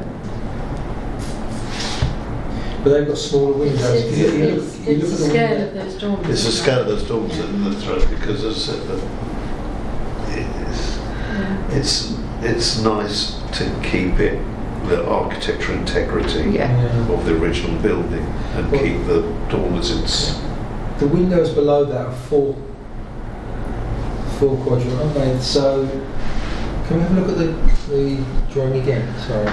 But they've got smaller windows.
It's,
You- you look-
it's,
you
it's
look
the
at the
scale
window-
of those dormers.
it's the
isn't
scale
it?
of those dormers that, that throws because as I said, the, it's,
Yeah.
it's it's nice to keep it the architectural integrity
Yeah.
Yeah.
of the original building and
Well-
keep the dormers its.
The windows below that are four, four quadrant, aren't they? So, can we have a look at the, the drawing again? Sorry.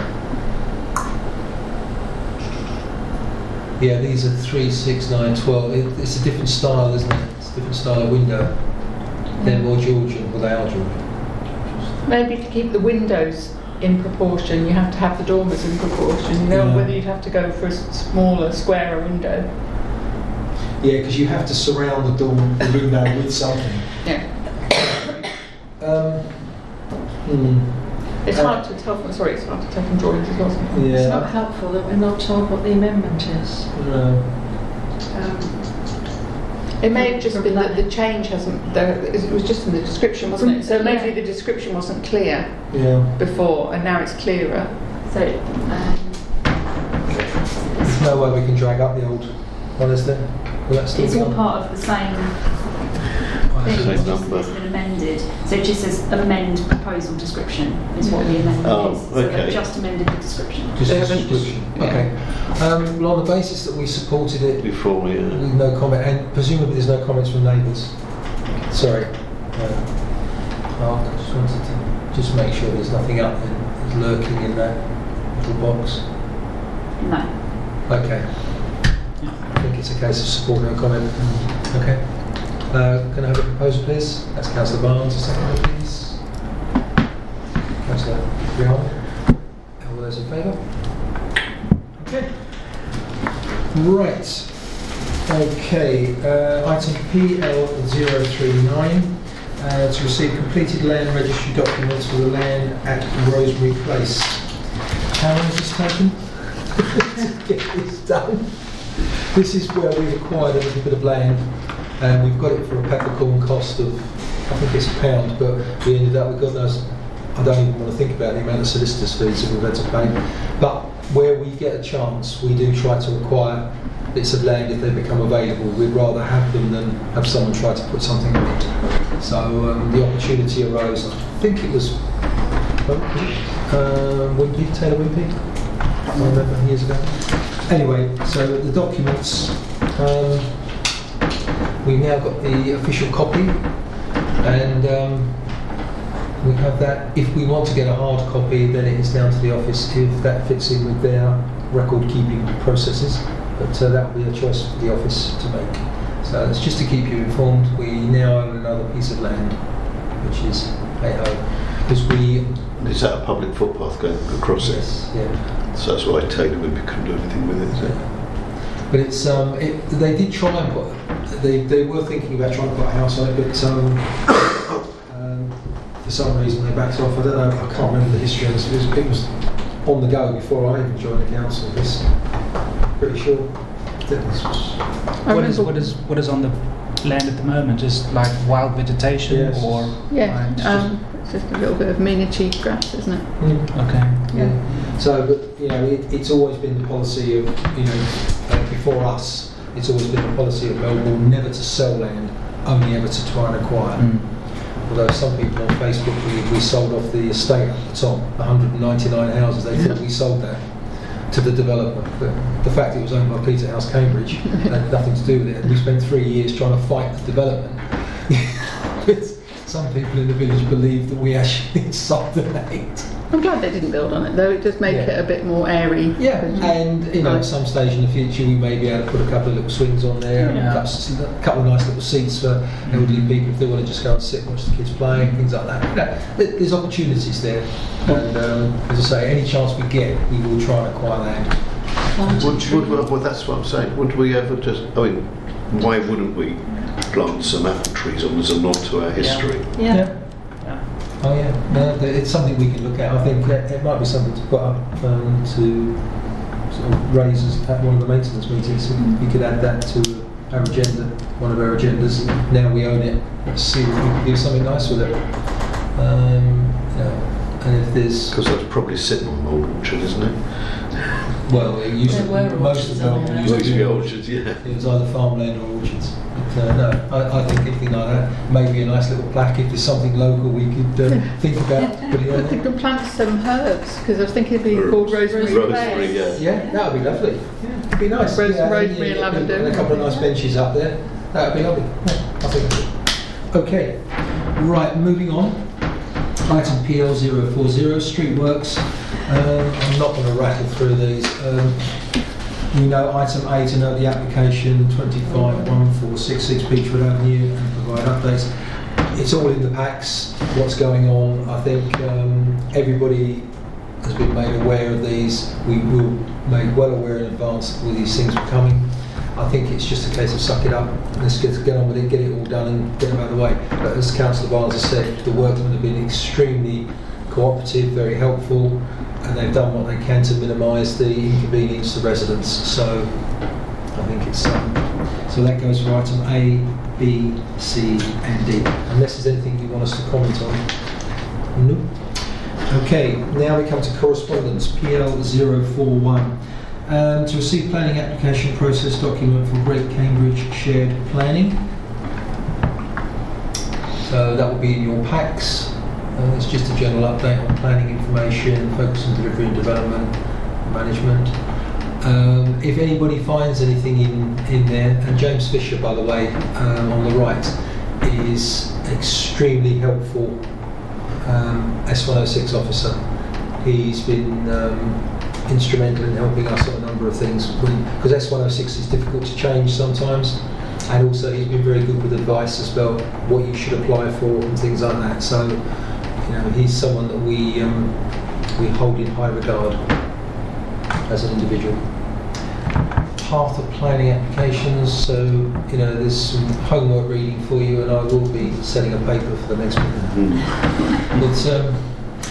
Yeah, these are three, six, nine, twelve. It, it's a different style, isn't it? It's a different style of window. They're more Georgian, well, they are Georgian.
Maybe to keep the windows in proportion, you have to have the dormers in proportion. You know,
Yeah.
whether you'd have to go for a s- smaller, squarer window.
Yeah, because you have to surround the door, the window with something.
Yeah.
Um, hmm.
It's
Uh,
hard to tell from, sorry, it's hard to tell from drawings as well. isn't it?
It's
Yeah.
not helpful that we're not told what the amendment is.
No.
Um,
It may have just been that the change hasn't, there- it was just in the description, wasn't it? So maybe
Yeah.
the description wasn't clear
Yeah.
before and now it's clearer.
So, um,
There's no way we can drag up the old one, is there? Will that still
it's
be
all
on?
part of the same
Oh,
thing,
Same
it's just
number.
it's been amended. So it just says amend proposal description is what the amendment
Oh,
is. So
okay.
they've just amended the description.
Just
They
a
haven't-
description.
yeah.
Okay. Um, well, on the basis that we supported it
Before we, uh,
with no comment, and presumably there's no comments from neighbours. Sorry. Uh, I just wanted to just make sure there's nothing up there that's lurking in that little box.
No.
Okay. I think it's a case of support, no comment. Okay. Uh, can I have a proposal, please? That's Councillor Barnes, a second, please. Councillor Brian. All those in favour? Okay. Right. Okay. Uh, item P L zero three nine. Uh, to receive completed land registry documents for the land at Rosemary Place. How long has this taken? to get this done. This is where we've acquired a little bit of land, and we've got it for a peppercorn cost of, I think it's a pound, but we ended up with God knows, I don't even want to think about the amount of solicitors' fees that we've had to pay. But where we get a chance, we do try to acquire bits of land if they become available. We'd rather have them than have someone try to put something on it. So um, the opportunity arose, I think it was uh, Wimpy, Taylor Wimpy, I remember years ago. Anyway, so the documents, um, we've now got the official copy, and um, we have that. If we want to get a hard copy, then it is down to the office if that fits in with their record keeping processes. But uh, that will be a choice for the office to make. So it's just to keep you informed. We now own another piece of land, which is hey ho, because we.
Is that a public footpath going across
yes,
it?
Yeah.
So that's why Taylor Wimpey couldn't do anything with it, is it?
But it's um, it, they did try and put. They they were thinking about trying to put a house on it, but um, um, for some reason they backed off. I don't know. I can't remember the history of this. It was, it was on the go before I even joined the council. This. Pretty sure.
What is what is what is on the land at the moment? Just like wild vegetation,
yes.
or
Yeah,
right,
um, it's just a little bit of miniature grass, isn't it?
Mm.
okay.
Yeah.
Yeah. So, but you know, it, it's always been the policy of you know uh, before us. It's always been the policy of Melbourne never to sell land, only ever to try and acquire.
Mm.
Although some people on Facebook, we, we sold off the estate at the top, one hundred ninety-nine houses. They thought we sold that to the developer. But the fact it was owned by Peterhouse Cambridge had nothing to do with it. And we spent three years trying to fight the development. But some people in the village believed that we actually sold the land.
I'm glad they didn't build on it though. It does make
Yeah.
it a bit more airy.
Yeah, and you know, at
Nice.
some stage in the future, we may be able to put a couple of little swings on there,
Yeah.
and a couple of nice little seats for elderly people if they want to just go and sit and watch the kids playing, things like that. You know, there- there's opportunities there, and um, as I say, any chance we get, we will try and acquire land.
Plant a
Would,
tree.
would, well, well, that's what I'm saying. Would we ever just, I mean, why wouldn't we plant some apple trees on as a nod to our history?
Yeah.
Yeah.
Oh yeah, no, th- it's something we can look at. I think it, it might be something to put up um, to sort of raise as- at one of the maintenance meetings. We could add that to our agenda, one of our agendas. Now we own it. Let's see if we can do something nice with it. Um, you know, and if there's
Because that's probably sitting on Old Orchard, isn't it?
well, it used
There
to,
were
most of
orchards
the
on
old
there.
used to be
orchards, yeah.
It was either farmland or orchards. But, uh, no, I, I think anything like that, maybe a nice little plaque. If there's something local, we could um, think about putting
I
on
think
there.
we'll plant some herbs because I was thinking it'd be called rosemary.
Rosemary,
Place.
yeah.
Yeah, that would be lovely. Yeah, it'd be nice.
Rose-
yeah,
rosemary
yeah,
and
yeah,
lavender.
And a couple of nice benches up there. That would be lovely. Yeah, I think. Okay, right, moving on. Item P L zero four zero, Street Works. Um, I'm not going to rattle through these. Um, you know, item A to note the application twenty-five one four six six Beechwood Avenue and provide updates. It's all in the packs, what's going on. I think um, everybody has been made aware of these. We will make well aware in advance that all these things are coming. I think it's just a case of suck it up. Let's get, get on with it, get it all done and get them out of the way. But as Councillor Barnes has said, the workmen have been extremely cooperative, very helpful, and they've done what they can to minimise the inconvenience to residents. So I think it's um, so that goes for item A, B, C, and D. Unless there's anything you want us to comment on. No. Okay, now we come to correspondence. P L zero four one. Um, to receive planning application process document for Great Cambridge Shared Planning. So that will be in your packs. Uh, it's just a general update on planning information, focus on delivery and development management. Um, if anybody finds anything in, in there, and James Fisher, by the way, um, on the right, is extremely helpful um, S one oh six officer. He's been um, instrumental in helping us on a number of things, because S one oh six is difficult to change sometimes, and also he's been very good with advice as well, what you should apply for and things like that. So, you know, he's someone that we um, we hold in high regard as an individual. Path of planning applications, so you know, there's some homework reading for you, and I will be setting a paper for the next meeting.
Mm.
But um,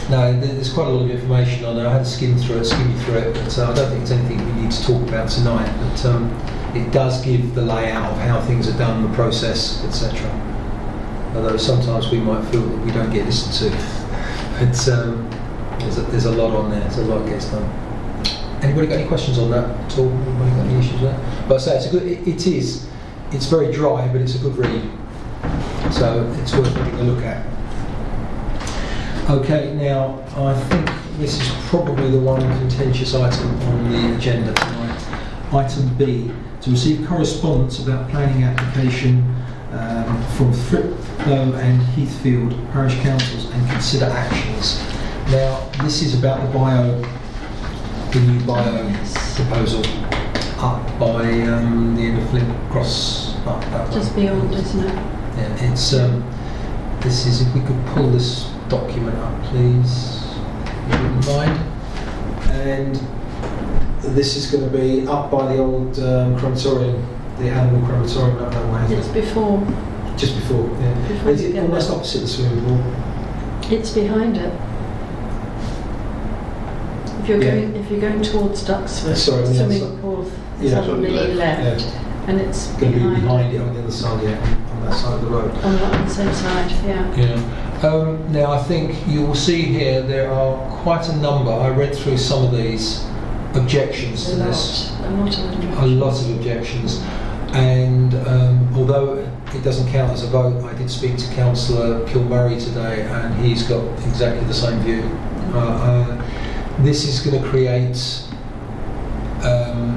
No, there- there's quite a lot of information on there. I had to skim through it, skim through it, but uh, I don't think it's anything we need to talk about tonight. But um, it does give the layout of how things are done, the process, et cetera. Although sometimes we might feel that we don't get listened to. But um, there's, a, there's a lot on there, so a lot gets done. Anybody got any questions on that at all? Anybody got any issues with that? But I say it's a good. It, it is. It's very dry, but it's a good read. So it's worth having a look at. Okay, now I think this is probably the one contentious item on the agenda tonight. Item B, to receive correspondence about planning application um, from Thriplow and Heathfield parish councils and consider actions. Now, this is about the bio, the new bio proposal up by um, the end of Flint Cross. Up that way.
Just beyond, isn't it?
Yeah, it's um, this is, if we could pull this document up, please, if you wouldn't mind. And this is going to be up by the old um, crematorium, the animal crematorium up that way.
It's before.
Just before, yeah.
Before
Is
you
it
get
almost
there.
opposite the swimming pool?
It's behind it. If you're
Yeah.
going, if you're going towards Duxford,
Sorry, on the
swimming
outside.
pool is
Yeah.
on the left,
Yeah.
and it's
It's going to be
behind,
behind it on the other side, yeah, on that side of the road.
on the, on the same side. Yeah.
Yeah. Um, now, I think you will see here there are quite a number. I read through some of these objections to
A
this.
lot, a lot of them.
A lot of objections, and um, although it doesn't count as a vote, I did speak to Councillor Kilmurray today, and he's got exactly the same view. Uh, uh, this is going to create. Um,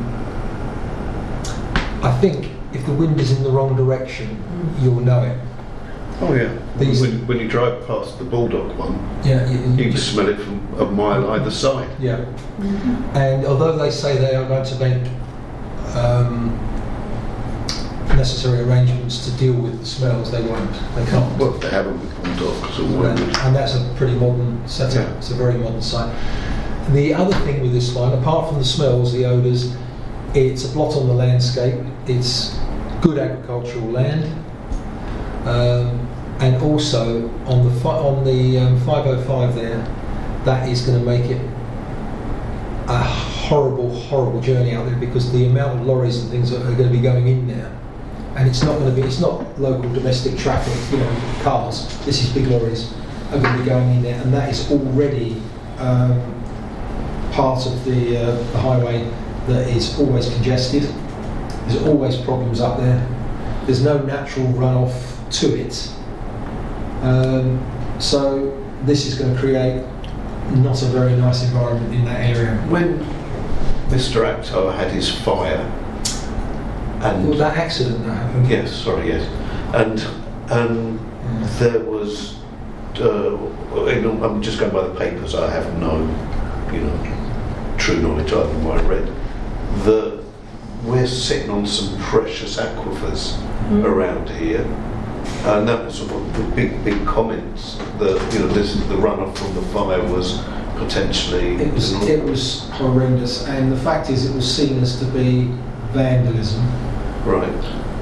I think if the wind is in the wrong direction, you'll know it.
Oh yeah.
These-
When, when you drive past the Bulldog one,
Yeah, you,
you can smell it from a mile either side.
yeah.
Mhm.
And although they say they are going to make um, necessary arrangements to deal with the smells, they won't. They can't.
Well, they haven't with Bulldogs or
And,
whatever.
and that's a pretty modern setup.
Yeah.
It's a very modern site. The other thing with this one, apart from the smells, the odours, it's a blot on the landscape. It's good agricultural land, um, and also on the fi- on the um, five oh five there, that is going to make it a horrible, horrible journey out there because the amount of lorries and things that are going to be going in there. And it's not going to be, it's not local domestic traffic, you know, cars. This is big lorries are going to be going in there, and that is already um, part of the, uh, the highway that is always congested. There's always problems up there. There's no natural runoff to it. Um, so this is going to create not a very nice environment in that area.
When Mister Acto had his fire, and
Well, that accident that happened.
yes, sorry, yes, and um,
Mm.
there was. Uh, you know, I'm just going by the papers. I have no, you know, true knowledge other than what I read. That we're sitting on some precious aquifers
Mm.
around here, and that was one of the big, big comments that you know this is the runoff from the fire was potentially.
It was it was horrendous, and the fact is, it was seen as to be vandalism.
right.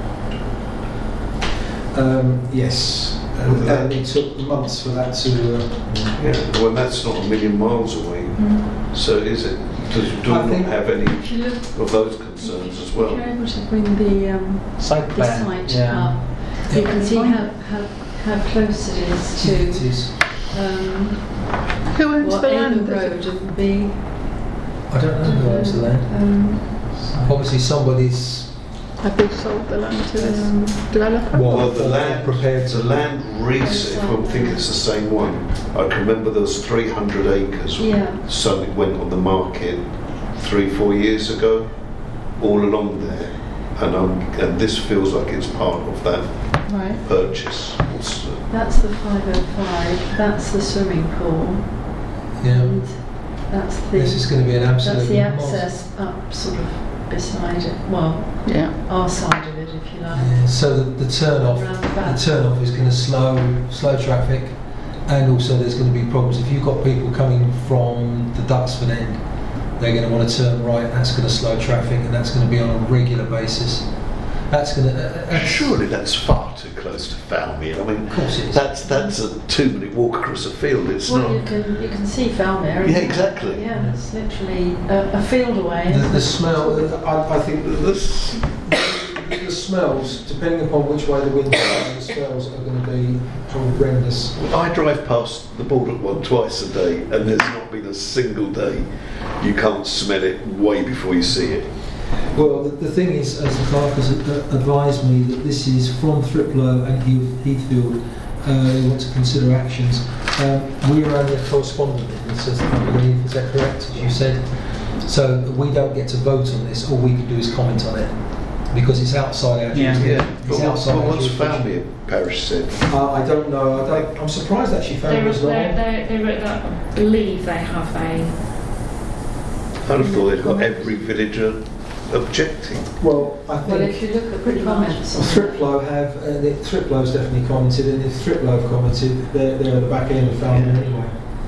Um, yes, and, and it took months for that to. Uh,
Yeah, well, that's not a million miles away.
Mm.
So is it? Does do
I
not
think-
have any
If you look,
of those concerns as
if
well?
you're able to bring the um,
Site
the
plan.
site
yeah.
up, you can see how, how how close it is
it
to
is.
um,
Who owns
what
the
A,
land?
the road and B.
I don't know who owns the land.
Um,
Obviously, somebody's
Have they sold the land to this
Um,
developer?
well,
Well, the land
prepared
The
to.
land reset, if I think it's the same one. I can remember there was three hundred acres.
Yeah.
Suddenly went on the market three, four years ago, all along there, and um, and this feels like it's part of that
right.
purchase. It's, uh,
That's the five oh five. That's the swimming pool.
Yeah,
And that's the
this is going to be an absolute.
that's the
monster.
access up sort of beside it. Well,
Yeah.
our side of it, if you like.
Yeah, so the, the turn off,
Around the
the
back.
turn off is going to slow slow traffic, and also there's going to be problems if you've got people coming from the Duxford end. They're going to want to turn right. That's going to slow traffic, and that's going to be on a regular basis. That's going to. Uh,
Surely that's far too close to Falmere. I mean,
Of course it is.
that's that's a two-minute walk across a field. It's
Well, you
not.
can you can see Falmere.
Yeah, exactly.
Yeah, it's literally a, a field away.
The, the smell. I, I think
This,
the smells, depending upon which way the wind's blowing, the smells are going to be horrendous.
I drive past the Baldock one twice a day, and there's not been a single day you can't smell it way before you see it.
Well, the, the thing is, as the clerk has ad- advised me, that this is from Thriplow and Heath, Heathfield. Uh, they want to consider actions. Um, we are only a correspondent in this, I believe. Is that correct, as you said? So we don't get to vote on this. All we can do is comment on it because it's outside our
Yeah.
duty.
Yeah,
It's
but what,
outside
but
our
what's
jurisdiction.
Falmere Parish said?
Uh, I don't know. I don't, I'm surprised actually
They,
found was
they,
wrong.
they, they wrote that, I believe they have a.
I'd have thought they'd got every villager objecting.
Well, I
Well,
think
if you look at the comments, on
Thriplow have, uh, the, Thriplow's definitely commented, and if Thriplow have commented, they're, they're at the back end of Falmere anyway.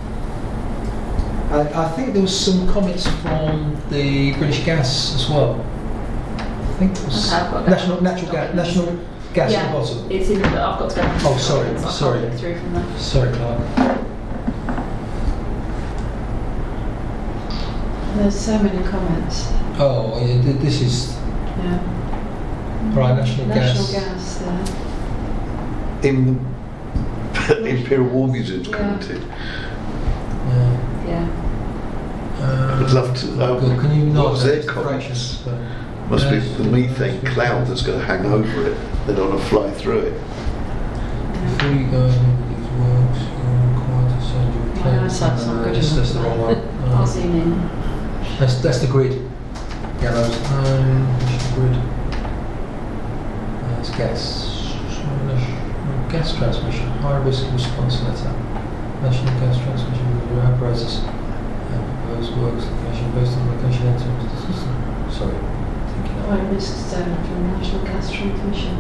I, I think there was some comments from the British Gas as well. I think it was
Okay, I've got that.
National Natural Gas, National Gas
Yeah.
at the bottom.
It's in, but I've got to go.
Oh, sorry,
I can't
sorry.
look through from there.
Sorry, Clark.
there's so many comments.
Oh, yeah, th- this is
Yeah.
right. National,
National
Gas.
Gas there.
In the Imperial War Museum's
Yeah.
commented.
Yeah.
Yeah.
Uh,
I'd love to know
God, can you
what
not
was their comments. Must be the methane cloud that's going to hang over it. They don't want to fly through it.
Before you go into these works, you're required to send your
My
plans.
eyesight's not
Uh,
good
that's, that's the
enough.
wrong one.
I'll
Uh,
zoom in.
that's, that's the grid. Yellows. Um, what's the grid? Uh, it's gas. Uh, gas transmission. High risk response letter. National gas transmission with apparatus. And proposed works location based on location entered into the system. Sorry. Thinking out.
High risk zone from National Gas Transmission.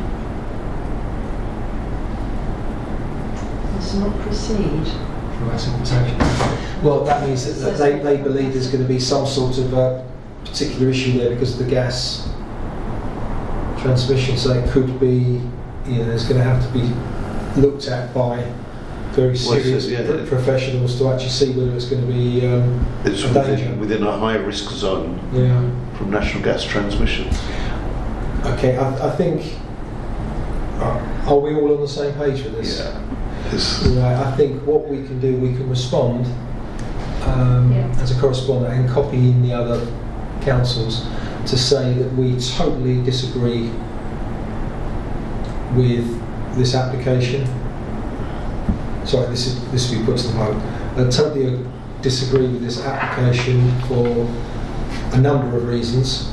Does not proceed.
From asset protection. Well, that means that, that they, they believe there's going to be some sort of uh, particular issue there because of the gas transmission. So it could be, you know, there's going to have to be looked at by very
Well, it
serious
says, yeah,
pro-
that-
professionals to actually see whether it's going to be um,
It's
a danger.
within, within a high risk zone
Yeah.
from National Gas Transmission.
Okay, I, I think. Uh, are we all on the same page for this?
Yeah. It's,
Right, I think what we can do, we can respond um,
Yeah.
as a correspondent and copy in the other councils to say that we totally disagree with this application. Sorry, this is this will be put to the vote. I totally disagree with this application for a number of reasons.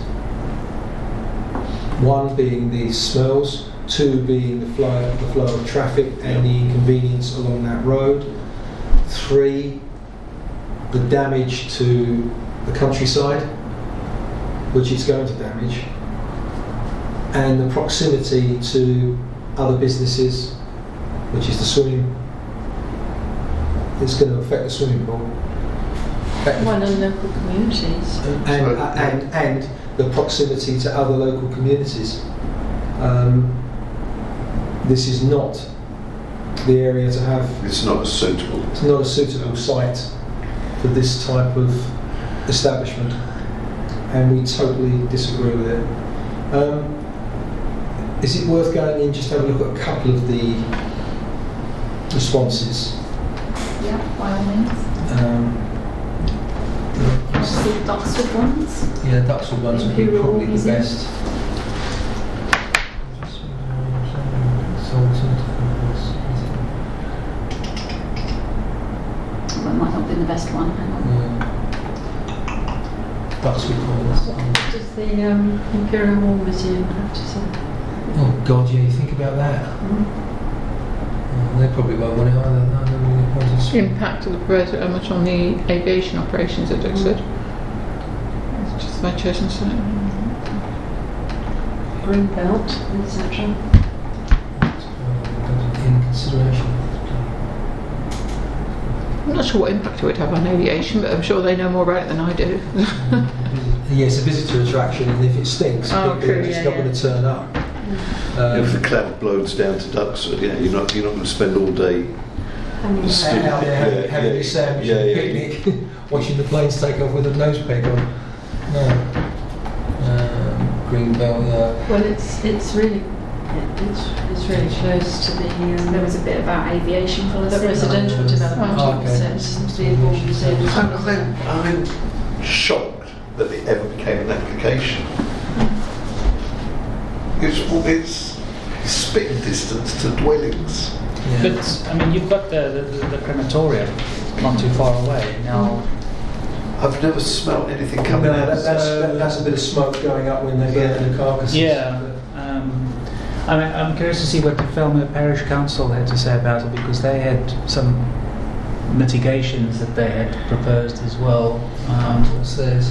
One being the smells. Two being the flow, the flow of traffic and the inconvenience along that road. Three, the damage to the countryside, which it's going to damage, and the proximity to other businesses, which is the swimming. It's going to affect the swimming pool.
Well, and local communities.
And, uh, and, and the proximity to other local communities. Um, this is not the area to have,
it's not suitable.
it's not a suitable site for this type of establishment, and we totally disagree with it. Um, is it worth going in just to have a look at a couple of the responses?
Yeah, by all means.
Um,
See the Duxford ones.
Yeah, Duxford ones would be
Imperial
probably the
Museum.
best.
Well, it might not be the best one. Hang on.
Yeah. Duxford Commons.
What does the um, Imperial War Museum have to say?
Oh God, yeah, you think about that. Oh, they probably won't want it either. No, they really want to swim.
Impact of the proposal how much on the aviation operations at Duxford. It's just my chosen site.
Green belt, et cetera.
In consideration.
I'm not sure what impact it would have on aviation, but I'm sure they know more about it than I do.
Yeah, it's a visitor attraction, and if it stinks,
Oh,
people
true,
are just
yeah,
not
yeah.
going to turn up. Um,
If the cloud blows down to Duxford, yeah, you're not you're not going to spend all day.
Hanging
Just-
around.
out there having,
Yeah,
having
yeah,
your sandwich
yeah,
and
yeah.
picnic, watching the planes take off with a nose peg on. No. Um, Greenbelt, yeah.
Well, it's it's really it, it's it's really close to the um,
There was a bit about aviation
the
policy.
residential development
Oh, okay.
says the abortion service.
I'm, I'm shocked that it ever became an application. It's it's spitting distance to dwellings.
Yeah.
But I mean, you've got the, the, the crematorium not too far away now.
I've never smelt anything coming
No,
out.
that, that's, that, that's a bit of smoke going up when they burn the carcasses.
Yeah. Um, I mean, I'm curious to see what the Felmer Parish Council had to say about it, because they had some mitigations that they had proposed as well. Um,
It says.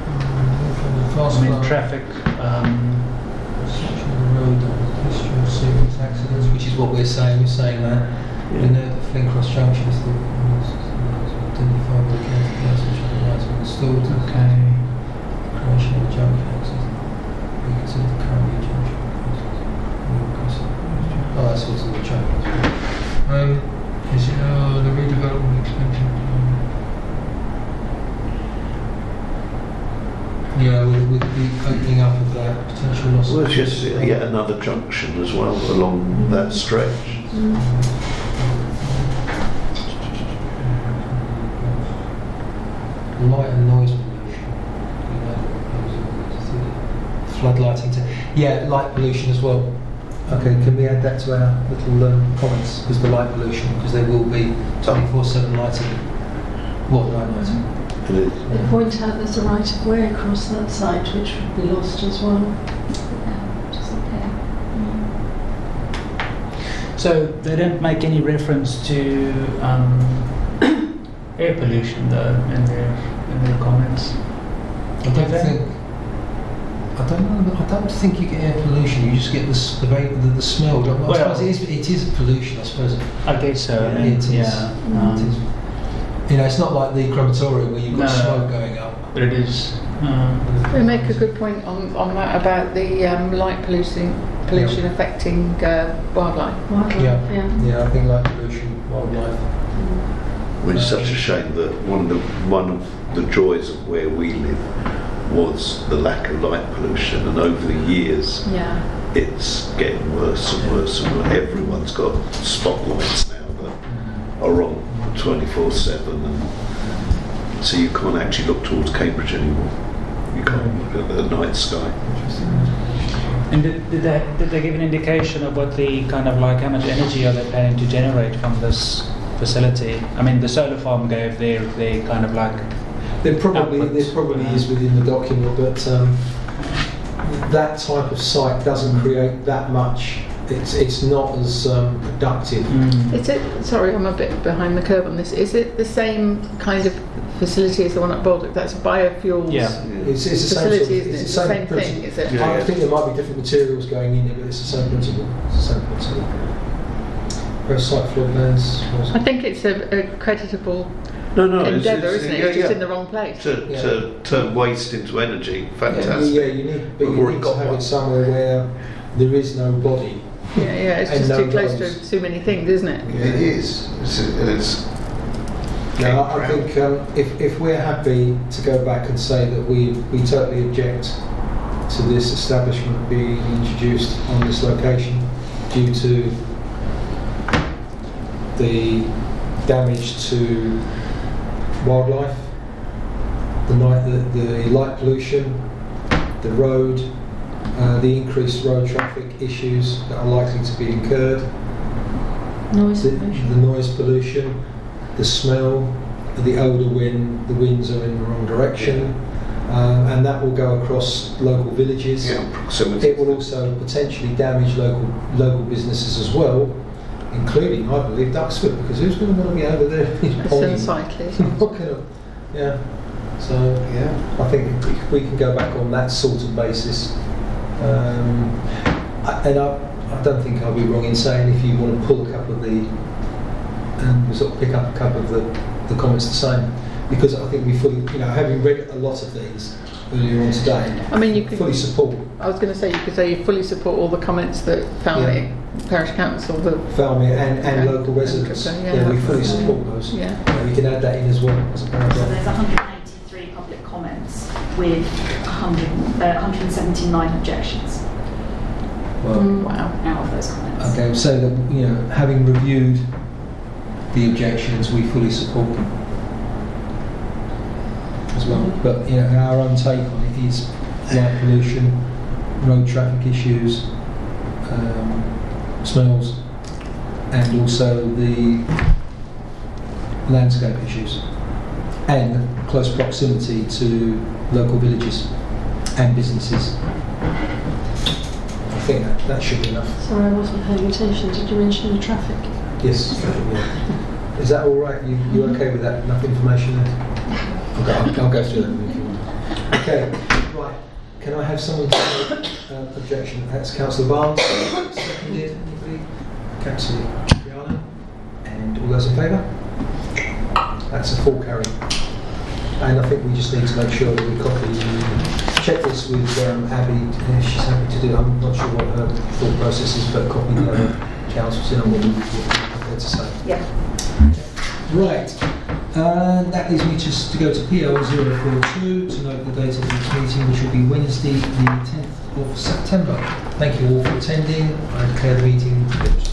I mean, traffic. Um,
road, history of serious accidents, which is what we're saying. We're saying that we know that Flint Cross Junction is the most identified by the county council, which otherwise been installed.
okay.
Creation of the junction access. We consider the current junction. Oh, that's what's in the traffic. Um, is it uh, the redevelopment extension? Yeah, with, with the opening up of that potential loss.
Well,
of
it's just yet another junction as well along that stretch.
Light and noise pollution. Floodlighting. To, yeah, light pollution as well. Okay, can we add that to our little um, comments? Because the light pollution, because there will be twenty-four seven lighting. What light lighting?
And it,
They point out there's a right of way across that site which would be lost as well.
So they don't make any reference to um, air pollution though in their in their comments.
I don't think. I don't know. I don't think you get air pollution. You just get the s- the, very, the, the smell. I
Well-
suppose it is. It is pollution. I suppose.
I guess so. I
Yeah,
mean,
it is.
yeah,
It
um,
is. You know, it's not like the crematorium where you've got
No.
smoke going up.
but it is. Um,
They make a good point on, on that about the um, light pollution pollution affecting uh, wildlife.
Wildlife,
Yeah.
yeah.
Yeah, I think light pollution, wildlife.
I mean, it's such a shame that one of the one of the joys of where we live was the lack of light pollution, and over the years
Yeah.
it's getting worse and worse and worse. Everyone's got spotlights now that are on twenty-four seven, and so you can't actually look towards Cambridge anymore. You can't look at the night sky.
and did, did they did they give an indication of what the kind of like how much energy are they planning to generate from this facility? I mean, the solar farm gave their their kind of like
There probably
outputs.
there probably is within the document, but um, that type of site doesn't create that much. It's it's not as um, productive.
Mm.
Is it? Sorry, I'm a bit behind the curve on this. Is it the same kind of facility as the one at Baldock? That's biofuels
Yeah.
It's, it's the same sort of,
facility, isn't it?
it's
It's
the
the
same,
same
principle.
thing, is it?
Yeah.
I think there might be different materials going in it, but it's the same principle. It's the same principle. Whereas site floor plans. was-
I think it's a, a creditable
No, no, it's,
endeavour,
it's,
isn't it?
yeah,
It's just
yeah.
in the wrong place.
To,
Yeah.
to turn waste into energy,
Yeah,
fantastic.
yeah, you need, but
We've
you
already
need to
got
have
one.
it somewhere where there is no body.
Yeah, yeah. It's
And
just
no
too close
roads.
to too many things, isn't it?
It is. It's, it's
Now, I
Came
think um, if, if we're happy to go back and say that we, we totally object to this establishment being introduced on this location due to the damage to wildlife, the, night, the, the light pollution, the road, uh, the increased road traffic issues that are likely to be incurred,
Noise
the,
pollution.
the noise pollution, the smell, the odour when the winds are in the wrong direction, um, and that will go across local villages.
yeah, proximity.
It will also potentially damage local local businesses as well, including, I believe, Duxford, because who's going to want to be over there?
That's unsightly. isn't it?
Not gonna, yeah. So
Yeah.
I think if we can go back on that sort of basis, um, I- and I, I don't think I'll be wrong in saying if you want to pull a couple of the, and sort of pick up a couple of the, the comments the same, because I think we fully, you know, having read a lot of these, earlier on today.
I mean, you could.
Fully support
I was going to say you could say you fully support all the comments that Falmouth Parish Council, the
Falmouth and, and
Yeah.
local residents.
Okay,
Yeah,
yeah.
we fully support those.
yeah.
Yeah, we can add that in as well as a
So
paragraph.
there's one hundred eighty-three public comments with one hundred, uh, one hundred seventy-nine objections
Well,
Mm, wow.
out of those comments.
okay, so that, you know, having reviewed the objections, we fully support them as well. But, you know, our own take on it is light pollution, road traffic issues, um, smells, and also the landscape issues, and close proximity to local villages and businesses. I think that, that should be enough.
Sorry, I wasn't paying attention. Did you mention the traffic?
Yes. Yeah. Is that all right? You you okay with that? Enough information there? Okay, I'll, I'll go through that with you. Okay, right. Can I have someone to make uh, objection? That's Councillor Barnes. Seconded. Anybody? Councillor Cipriano. And all those in favour? That's a full carry. And I think we just need to make sure that we copy, check this with um, Abby, if she's happy to do it. I'm not sure what her thought process is, but copy the other councils in on what we- what we're to say.
Yeah.
Right, uh, that leaves me just to go to P L zero four two to note the date of the next meeting, which will be Wednesday, the tenth of September. Thank you all for attending. I declare the meeting closed.